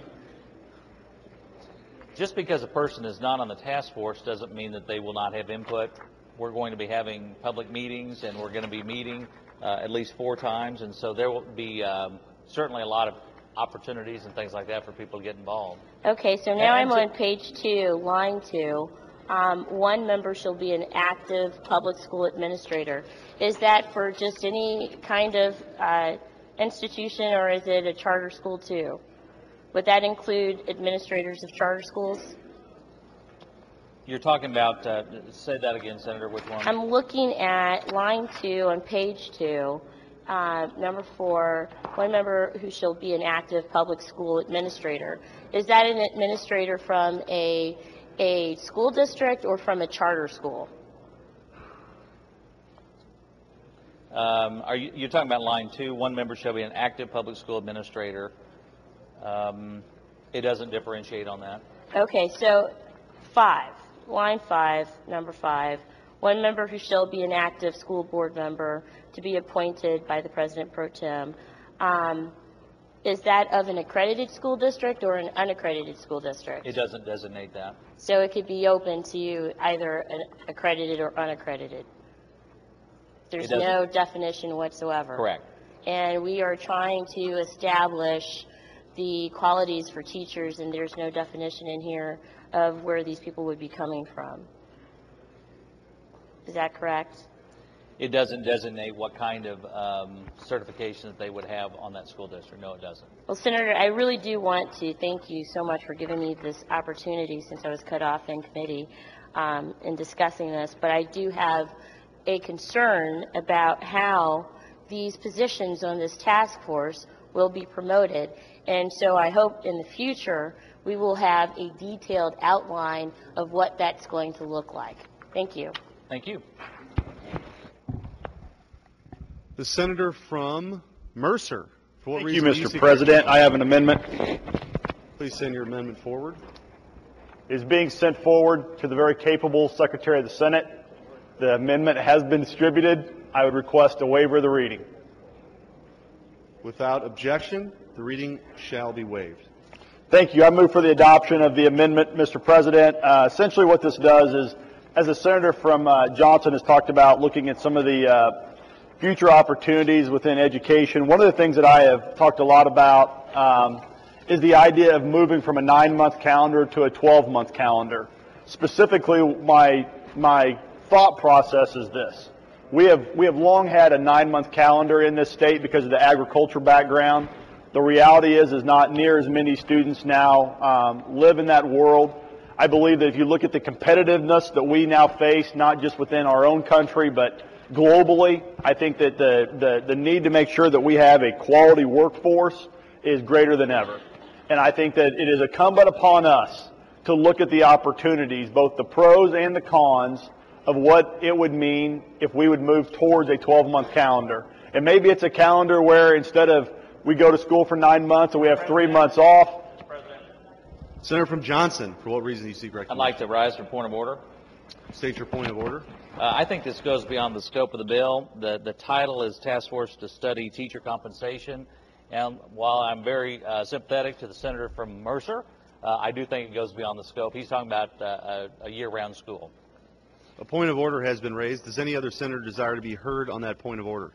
Just because a person is not on the task force doesn't mean that they will not have input. We're going to be having public meetings, and we're going to be meeting uh, at least four times, and so there will be um, certainly a lot of opportunities and things like that for people to get involved. Okay, so now And I'm to- on page two, line two. Um, one member shall be an active public school administrator. Is that for just any kind of uh, institution, or is it a charter school too? Would that include administrators of charter schools? You're talking about, uh, say that again, Senator, which one? I'm looking at line two on page two, uh, number four, one member who shall be an active public school administrator. Is that an administrator from a, a school district or from a charter school? Um, are you, you're talking about line two, one member shall be an active public school administrator. Um, it doesn't differentiate on that. Okay, so five, line five, number five, one member who shall be an active school board member to be appointed by the President Pro Tem. Um, is that of an accredited school district or an unaccredited school district? It doesn't designate that. So it could be open to either an accredited or unaccredited. There's It doesn't- no definition whatsoever. Correct. And we are trying to establish the qualities for teachers, and there's no definition in here of where these people would be coming from. Is that correct? It doesn't designate what kind of um, certification that they would have on that school district. No, it doesn't. Well, Senator, I really do want to thank you so much for giving me this opportunity since I was cut off in committee um, in discussing this, but I do have a concern about how these positions on this task force will be promoted. And so I hope in the future we will have a detailed outline of what that's going to look like. Thank you. Thank you. The senator from Mercer. For what Thank reason you, do Mister seek President. I have an amendment. Please send your amendment forward. It is being sent forward to the very capable Secretary of the Senate. The amendment has been distributed. I would request a waiver of the reading. Without objection, the reading shall be waived. Thank you. I move for the adoption of the amendment, Mister President. Uh, essentially what this does is, as the senator from uh, Johnson has talked about looking at some of the uh, future opportunities within education, one of the things that I have talked a lot about um, is the idea of moving from a nine-month calendar to a twelve-month calendar. Specifically, my, my thought process is this. We have, we have long had a nine-month calendar in this state because of the agriculture background. The reality is, is not near as many students now um, live in that world. I believe that if you look at the competitiveness that we now face, not just within our own country, but globally, I think that the, the, the need to make sure that we have a quality workforce is greater than ever. And I think that it is incumbent upon us to look at the opportunities, both the pros and the cons, of what it would mean if we would move towards a twelve-month calendar. And maybe it's a calendar where instead of we go to school for nine months and we have three months off. Senator from Johnson, for what reason do you seek recognition? I'd like to rise for point of order. State your point of order. Uh, I think this goes beyond the scope of the bill. The, the title is Task Force to Study Teacher Compensation. And while I'm very uh, sympathetic to the senator from Mercer, uh, I do think it goes beyond the scope. He's talking about uh, a, a year-round school. A point of order has been raised. Does any other senator desire to be heard on that point of order?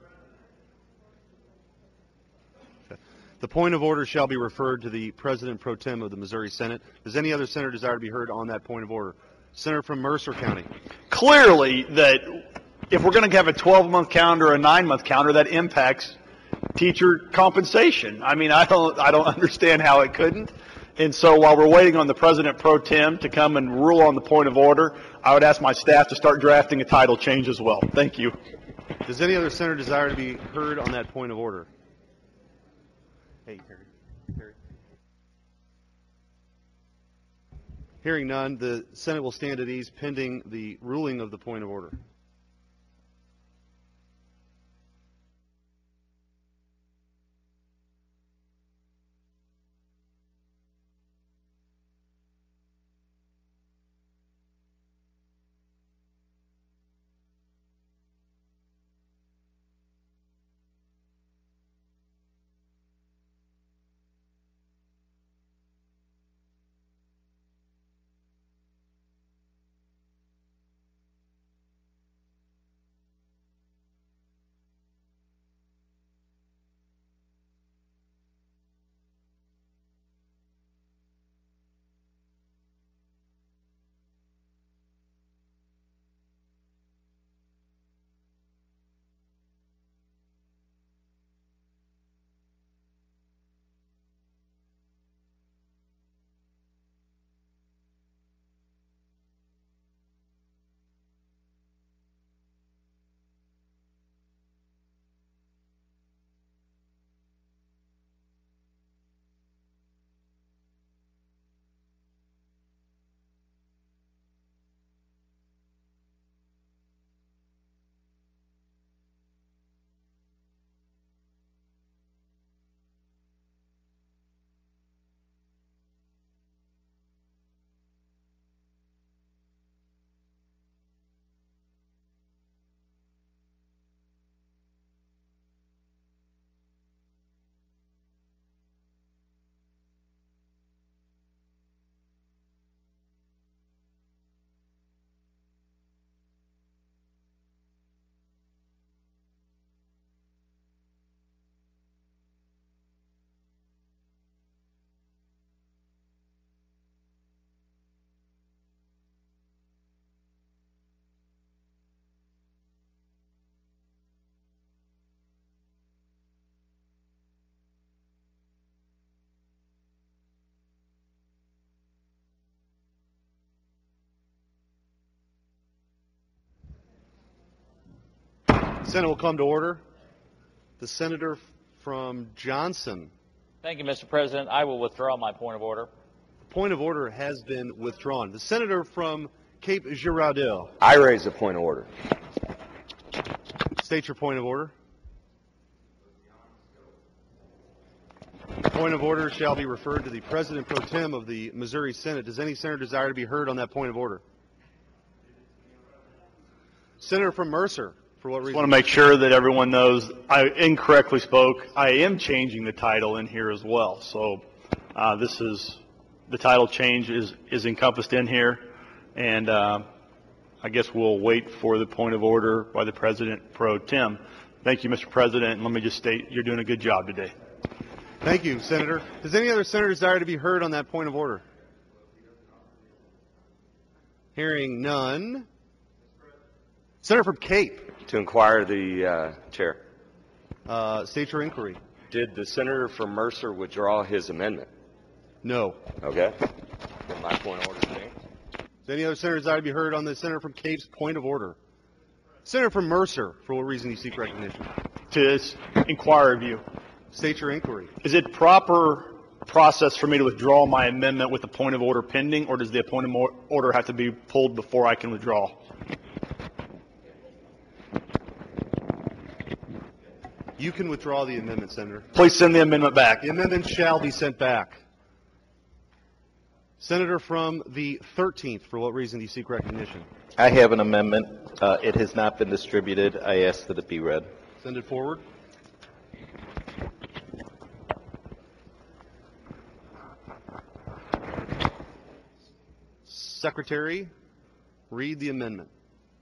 Okay. The point of order shall be referred to the President Pro Tem of the Missouri Senate. Does any other senator desire to be heard on that point of order? Senator from Mercer County. Clearly, that if we're going to have a twelve-month calendar or a nine-month calendar, that impacts teacher compensation. I mean, I don't, I don't understand how it couldn't. And so while we're waiting on the President Pro Tem to come and rule on the point of order, I would ask my staff to start drafting a title change as well. Thank you. Does any other senator desire to be heard on that point of order? Hey, Harry. Harry. Hearing none, the Senate will stand at ease pending the ruling of the point of order. Senate will come to order. The senator from Johnson. Thank you, Mister President. I will withdraw my point of order. Point of order has been withdrawn. The senator from Cape Girardeau. I raise a point of order. State your point of order. Point of order shall be referred to the President Pro Tem of the Missouri Senate. Does any senator desire to be heard on that point of order? Senator from Mercer, for what reason? I want to make sure that everyone knows I incorrectly spoke. I am changing the title in here as well. So uh, this is, the title change is, is encompassed in here. And uh, I guess we'll wait for the point of order by the President Pro Tem. Thank you, Mister President. And let me just state, you're doing a good job today. Thank you, Senator. Does any other senator desire to be heard on that point of order? Hearing none. Senator from Cape. To inquire the uh, chair. Uh, state your inquiry. Did the senator from Mercer withdraw his amendment? No. Okay. Then my point of order stands. Does any other senator desire to be heard on the senator from Cape's point of order? Senator from Mercer, for what reason do you seek recognition? To inquire of you. State your inquiry. Is it proper process for me to withdraw my amendment with the point of order pending, or does the point of order have to be pulled before I can withdraw? You can withdraw the amendment, Senator. Please send the amendment back. The amendment shall be sent back. Senator from the thirteenth, for what reason do you seek recognition? I have an amendment. Uh, it has not been distributed. I ask that it be read. Send it forward. Secretary, read the amendment.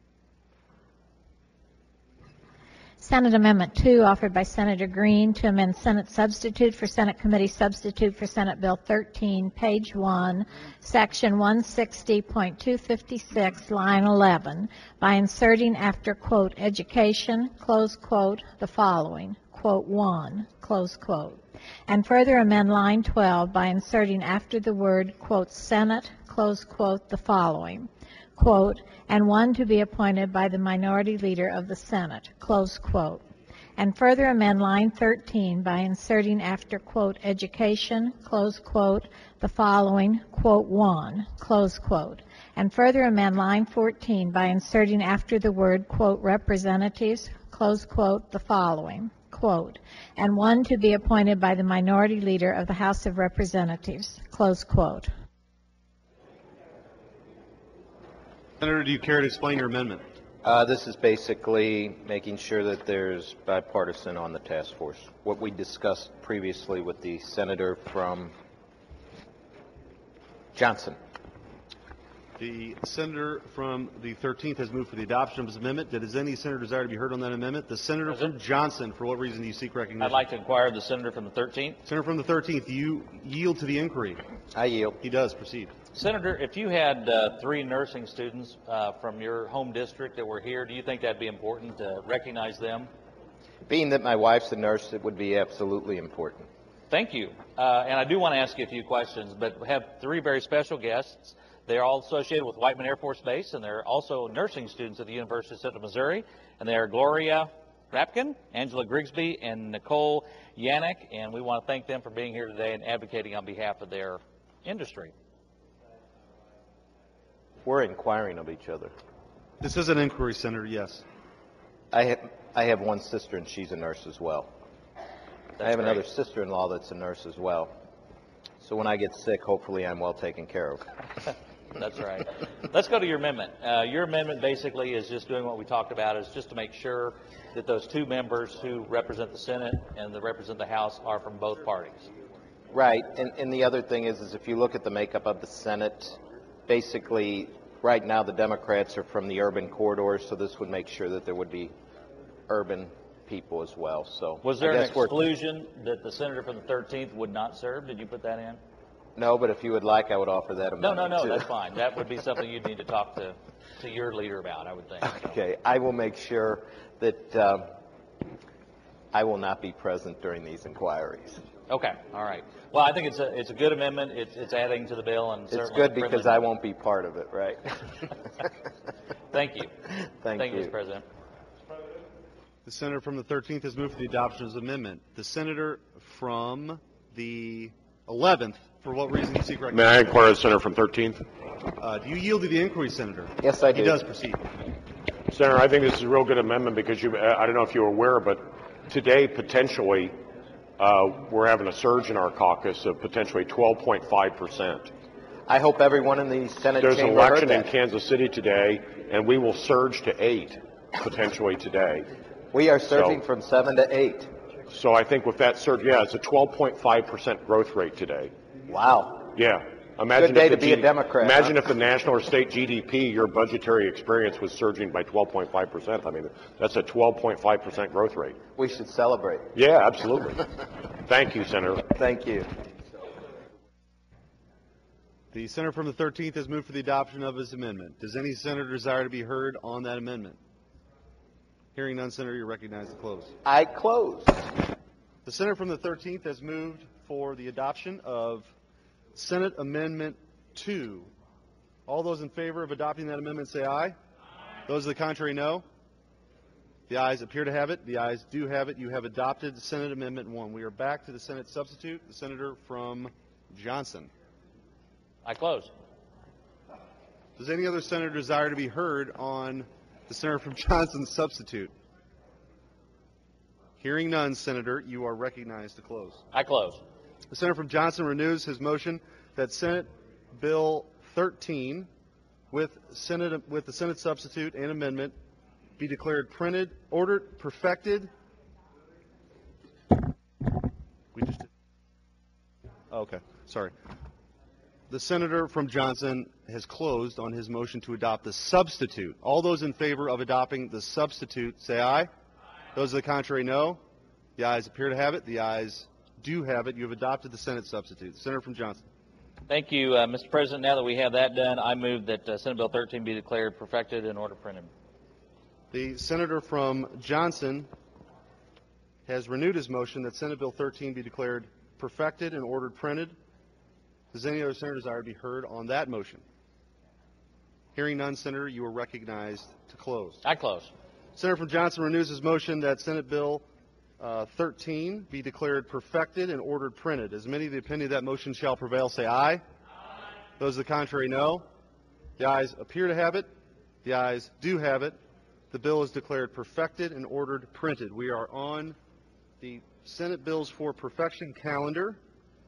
Senate Amendment two, offered by Senator Green, to amend Senate substitute for Senate Committee substitute for Senate Bill thirteen, page one, section one sixty point two fifty-six, line eleven, by inserting after, quote, education, close quote, the following, quote, one, close quote, and further amend line twelve by inserting after the word, quote, Senate, close quote, the following, quote, and one to be appointed by the minority leader of the Senate, close quote, and further amend line thirteen by inserting after, quote, education, close quote, the following, quote, one, close quote, and further amend line fourteen by inserting after the word, quote, representatives, close quote, the following, quote, and one to be appointed by the minority leader of the House of Representatives, close quote. Senator, do you care to explain your amendment? Uh, this is basically making sure that there's bipartisan on the task force. What we discussed previously with the senator from Johnson. The senator from the thirteenth has moved for the adoption of his amendment. Does any senator desire to be heard on that amendment? The senator from Johnson, for what reason do you seek recognition? I'd like to inquire of the senator from the thirteenth. Senator from the thirteenth, you yield to the inquiry. I yield. He does. Proceed. Senator, if you had uh, three nursing students uh, from your home district that were here, do you think that'd be important to recognize them? Being that my wife's a nurse, it would be absolutely important. Thank you. Uh, and I do want to ask you a few questions, but we have three very special guests. They're all associated with Whiteman Air Force Base, and they're also nursing students at the University of Central Missouri. And they are Gloria Rapkin, Angela Grigsby, and Nicole Yannick. And we want to thank them for being here today and advocating on behalf of their industry. We're inquiring of each other. This is an inquiry, Senator, yes. I have, I have one sister, and she's a nurse as well. That's I have great. another sister-in-law that's a nurse as well. So when I get sick, hopefully I'm well taken care of. That's right. Let's go to your amendment. Uh, your amendment basically is just doing what we talked about, is just to make sure that those two members who represent the Senate and that represent the House are from both parties. Right, and, and the other thing is, is if you look at the makeup of the Senate, basically, right now the Democrats are from the urban corridors, so this would make sure that there would be urban people as well. So Was there I an guess we're- exclusion that the senator from the thirteenth would not serve? Did you put that in? No, but if you would like, I would offer that No, amendment no, no, too. that's fine. That would be something you'd need to talk to, to your leader about, I would think. Okay, I will make sure that um, I will not be present during these inquiries. Okay, all right. Well, I think it's a it's a good amendment. It's it's adding to the bill, and It's certainly good a because friendly- I won't be part of it, right? Thank you. Thank Thank you, you. Mister President. The senator from the thirteenth has moved for the adoption of his amendment. The senator from the eleventh, for what reason do you seek May recognition? I inquire the senator from thirteenth? Uh, do you yield to the inquiry, Senator? Yes, I He do. does proceed. Senator, I think this is a real good amendment because you, I don't know if you're aware, but today potentially uh, we're having a surge in our caucus of potentially twelve point five percent. I hope everyone in the Senate There's an chamber heard election in that. Kansas City today, and we will surge to eight potentially today. We are surging So- from seven to eight. So I think with that surge, yeah, it's a twelve point five percent growth rate today. Wow. Yeah. Imagine Good day if the to be a G- Democrat, Imagine huh? if the national or state G D P, your budgetary experience was surging by twelve point five percent. I mean, that's a twelve point five percent growth rate. We should celebrate. Yeah, absolutely. Thank you, Senator. Thank you. The senator from the thirteenth has moved for the adoption of his amendment. Does any senator desire to be heard on that amendment? Hearing none, Senator, you're recognized to close. I close. The senator from the thirteenth has moved for the adoption of Senate Amendment two. All those in favor of adopting that amendment say aye. Aye. Those of the contrary, no. The ayes appear to have it. The ayes do have it. You have adopted Senate Amendment one. We are back to the Senate substitute, the senator from Johnson. I close. Does any other senator desire to be heard on the senator from Johnson's substitute? Hearing none, Senator, you are recognized to close. I close. The senator from Johnson renews his motion that Senate Bill thirteen with Senate with the Senate substitute and amendment be declared printed, ordered, perfected. We just did. Oh, okay, sorry. The senator from Johnson has closed on his motion to adopt the substitute. All those in favor of adopting the substitute say aye. Aye. Those of the contrary, no. The ayes appear to have it. The ayes do have it. You have adopted the Senate substitute. The senator from Johnson. Thank you, uh, Mister President. Now that we have that done, I move that uh, Senate Bill thirteen be declared perfected and order printed. The senator from Johnson has renewed his motion that Senate Bill thirteen be declared perfected and ordered printed. Does any other senator desire to be heard on that motion? Hearing none, Senator, you are recognized to close. I close. Senator from Johnson renews his motion that Senate Bill uh, thirteen be declared perfected and ordered printed. As many of the opinion of that motion shall prevail, say aye. Aye. Those of the contrary, no. The ayes appear to have it. The ayes do have it. The bill is declared perfected and ordered printed. We are on the Senate Bills for Perfection calendar.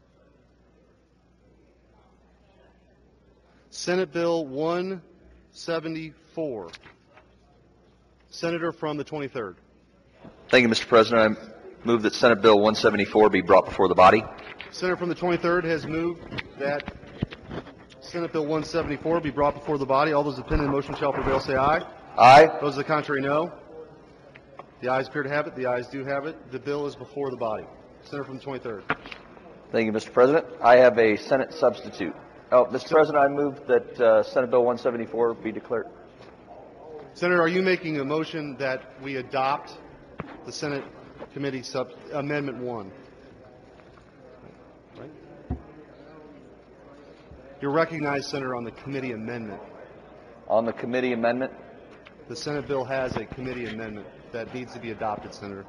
Senate Bill one seventy-four. Senator from the twenty-third. Thank you, Mister President. I move that Senate Bill one seventy-four be brought before the body. Senator from the twenty-third has moved that Senate Bill one seventy-four be brought before the body. All those opposed to the motion shall prevail, say aye. Aye. Those of the contrary, no. The ayes appear to have it. The ayes do have it. The bill is before the body. Senator from the twenty-third. Thank you, Mister President. I have a Senate substitute. Oh, Mister President, I move that uh, Senate Bill one seventy-four be declared. Senator, are you making a motion that we adopt the Senate Committee sub Amendment one? Right? You're recognized, Senator, on the committee amendment. On the committee amendment? The Senate bill has a committee amendment that needs to be adopted, Senator.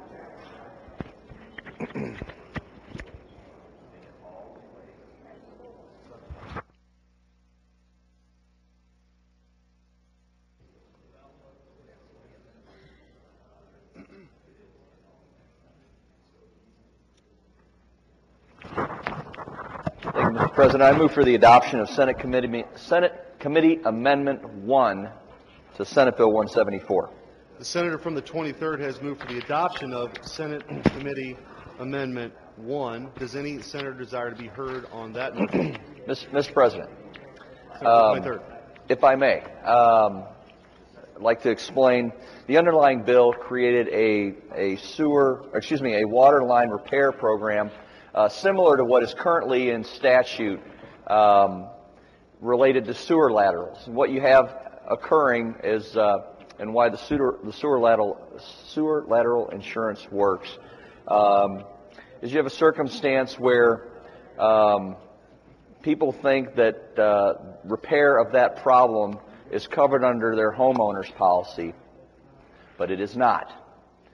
Thank you, Mister President. I move for the adoption of Senate Committee, Senate Committee Amendment one to Senate Bill one seventy-four. The senator from the twenty-third has moved for the adoption of Senate Committee Amendment one. Does any senator desire to be heard on that motion? Mister President, um, if I may, um, I'd like to explain. The underlying bill created a, a sewer, excuse me, a water line repair program uh, similar to what is currently in statute um, related to sewer laterals. And what you have occurring is, uh, and why the sewer, the sewer lateral, sewer lateral insurance works, um, is you have a circumstance where um, people think that uh, repair of that problem is covered under their homeowner's policy, but it is not.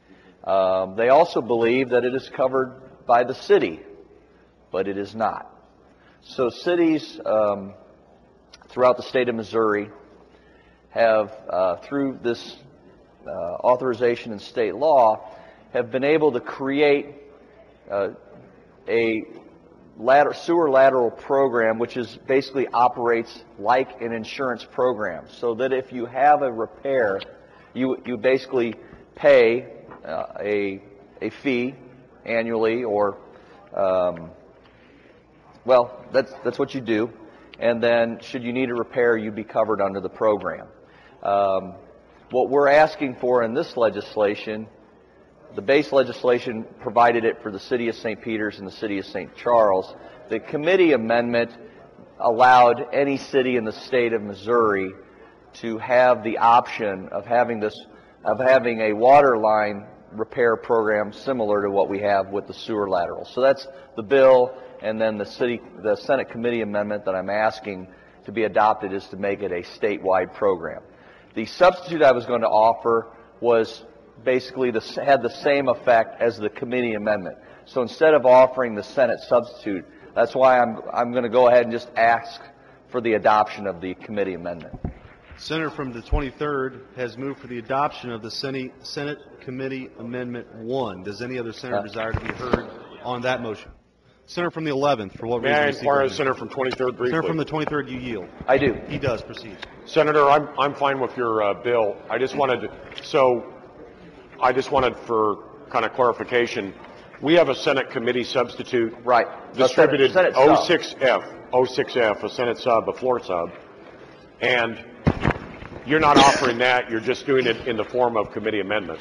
Um, they also believe that it is covered by the city, but it is not. So cities um, throughout the state of Missouri have, uh, through this uh, authorization in state law, have been able to create uh, a lateral, sewer lateral program, which is basically operates like an insurance program, so that if you have a repair, you you basically pay uh, a a fee annually, or um, well, that's that's what you do, and then should you need a repair, you'd be covered under the program. Um, what we're asking for in this legislation, the base legislation provided it for the city of Saint Peters and the city of Saint Charles. The committee amendment allowed any city in the state of Missouri to have the option of having this, of having a water line repair program similar to what we have with the sewer lateral. So that's the bill, and then the city, the Senate committee amendment that I'm asking to be adopted is to make it a statewide program. The substitute I was going to offer was basically the, had the same effect as the committee amendment. So instead of offering the Senate substitute, that's why I'm, I'm going to go ahead and just ask for the adoption of the committee amendment. Senator from the twenty-third has moved for the adoption of the Senate, Senate Committee Amendment one. Does any other senator Uh, desire to be heard on that motion? Senator from the eleventh, for what May reason? I do you seek inquire the recognition? senator from twenty-third briefly? Senator from the twenty-third, you yield. I do. He does. Proceed. Senator, I'm, I'm fine with your uh, bill. I just wanted to, so I just wanted for kind of clarification. We have a Senate committee substitute. Right. Distributed Senate- Senate O sub. six F, O six F, a Senate sub, a floor sub. And you're not offering that, you're just doing it in the form of committee amendments.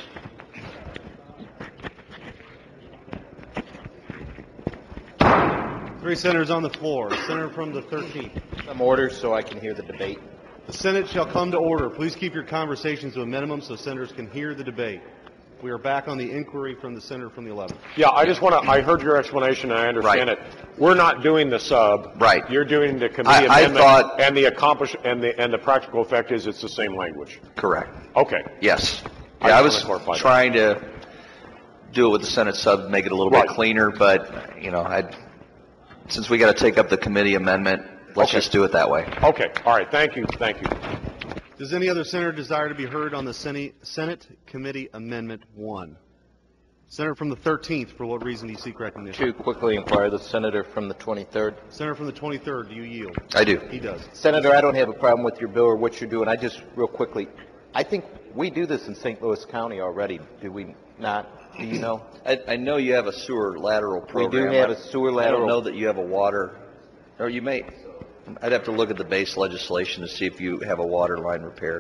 Three senators on the floor. Senator from the thirteenth. Some order so I can hear the debate. The Senate shall come to order. Please keep your conversations to a minimum so senators can hear the debate. We are back on the inquiry from the senator from the eleventh. Yeah, I just want to, I heard your explanation and I understand Right. it. We're not doing the sub. Right. You're doing the committee I- I amendment. thought- And the accomplish, and the, and the practical effect is it's the same language. Correct. Okay. Yes. I Yeah, I just was wanna clarify that. trying to do it with the Senate sub, make it a little Right. bit cleaner, but, you know, I, since we got to take up the committee amendment, let's Okay. just do it that way. Okay, all right, thank you, thank you. Does any other senator desire to be heard on the Senate, Senate Committee Amendment one? Senator from the thirteenth, for what reason do you seek recognition? To quickly inquire the senator from the twenty-third. Senator from the twenty-third, do you yield? I do. He does. Senator, I don't have a problem with your bill or what you're doing. I just, real quickly, I think we do this in Saint Louis County already, do we not? Do you know? I, I know you have a sewer lateral We program. do have I- a sewer I don't lateral. know that you have a water, or you may, I'd have to look at the base legislation to see if you have a water line repair.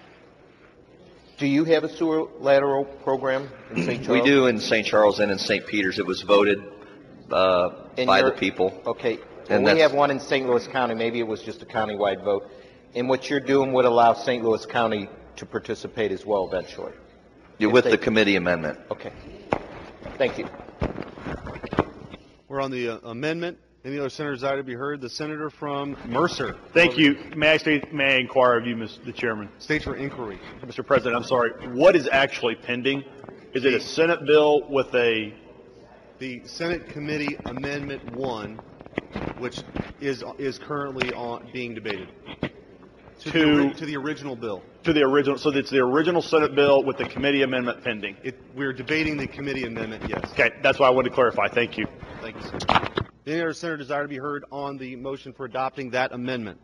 Do you have a sewer lateral program in Saint We Charles? do in Saint Charles and in Saint Peters. It was voted uh, In by your- the people. Okay. And Well, we that's- have one in Saint Louis County. Maybe it was just a countywide vote. And what you're doing would allow Saint Louis County to participate as well eventually. You're If with they- the committee amendment. Okay. Thank you. We're on the uh, amendment. Any other senator desire to be heard? The senator from Mercer. Thank you. May I state, may I inquire of you, Mister Chairman? State your inquiry. Mister President, I'm sorry. What is actually pending? Is it a Senate bill with a, The Senate Committee Amendment one, which is is currently on, being debated. To, the, To- ori- to the original bill. to the original, so it's the original Senate bill with the committee amendment pending? It, we're debating the committee amendment, yes. Okay, that's why I wanted to clarify. Thank you. Thank you, sir. Any other senator desire to be heard on the motion for adopting that amendment?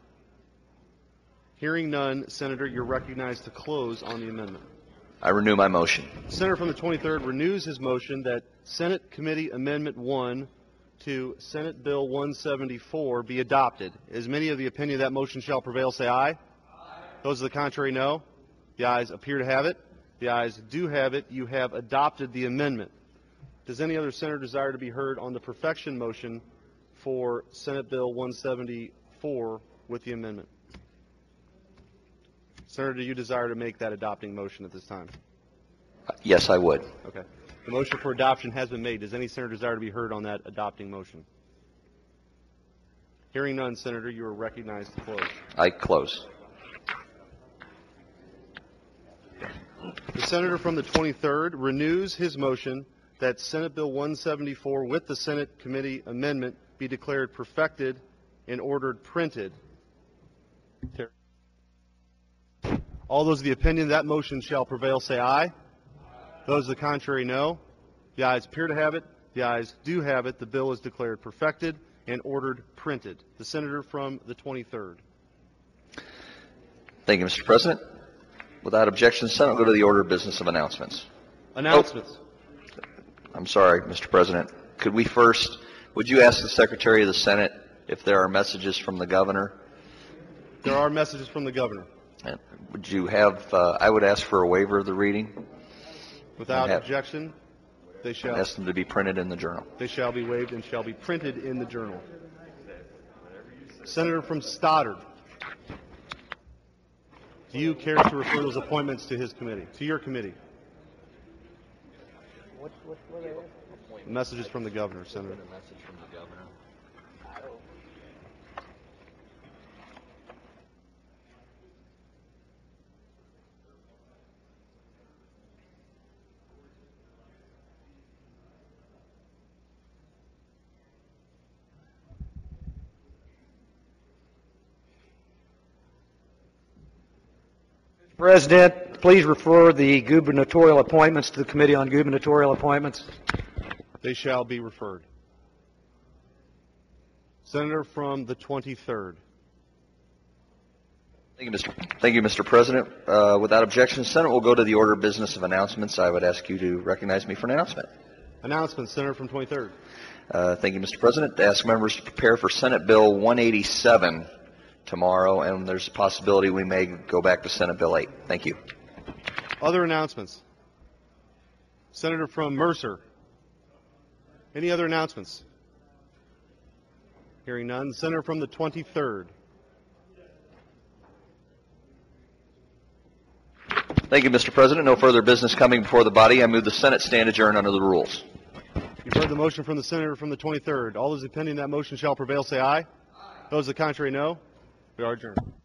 Hearing none, Senator, you're recognized to close on the amendment. I renew my motion. Senator from the twenty-third renews his motion that Senate Committee Amendment one to Senate Bill one seventy-four be adopted. As many of the opinion that motion shall prevail, say aye. Aye. Those of the contrary, no. The ayes appear to have it. The ayes do have it. You have adopted the amendment. Does any other senator desire to be heard on the perfection motion for Senate Bill one seventy-four with the amendment? Senator, do you desire to make that adopting motion at this time? Yes, I would. Okay. The motion for adoption has been made. Does any senator desire to be heard on that adopting motion? Hearing none, Senator, you are recognized to close. I close. The senator from the twenty-third renews his motion that Senate Bill one seventy-four with the Senate committee amendment be declared perfected and ordered printed. All those of the opinion that motion shall prevail say aye. Those of the contrary, no. The ayes appear to have it. The ayes do have it. The bill is declared perfected and ordered printed. The senator from the twenty-third. Thank you, Mister President. Without objection, the Senate will go to the order of business of announcements. Announcements. Oh, I'm sorry, Mister President. Could we first, would you ask the Secretary of the Senate if there are messages from the governor? There are messages from the governor. And would you have, uh, I would ask for a waiver of the reading. Without have, objection, they shall. Ask them to be printed in the journal. They shall be waived and shall be printed in the journal. Senator from Stoddard. Do you care to refer those appointments to his committee, to your committee? What, what, what are they? Messages from the governor, Senator. Message from the governor. President, please refer the gubernatorial appointments to the Committee on Gubernatorial Appointments. They shall be referred. Senator from the twenty-third. Thank you, Mister Thank you, Mister President. Uh, without objection, the Senate will go to the order of business of announcements. I would ask you to recognize me for an announcement. Announcement, Senator from twenty-third. Uh, thank you, Mister President. To ask members to prepare for Senate Bill one eighty-seven tomorrow, and there's a possibility we may go back to Senate Bill eight. Thank you. Other announcements. Senator from Mercer. Any other announcements? Hearing none. Senator from the twenty-third. Thank you, Mister President. No further business coming before the body. I move the Senate stand adjourned under the rules. You've heard the motion from the senator from the twenty-third. All those pending that motion shall prevail say aye. Aye. Those of the contrary, no. We are adjourned.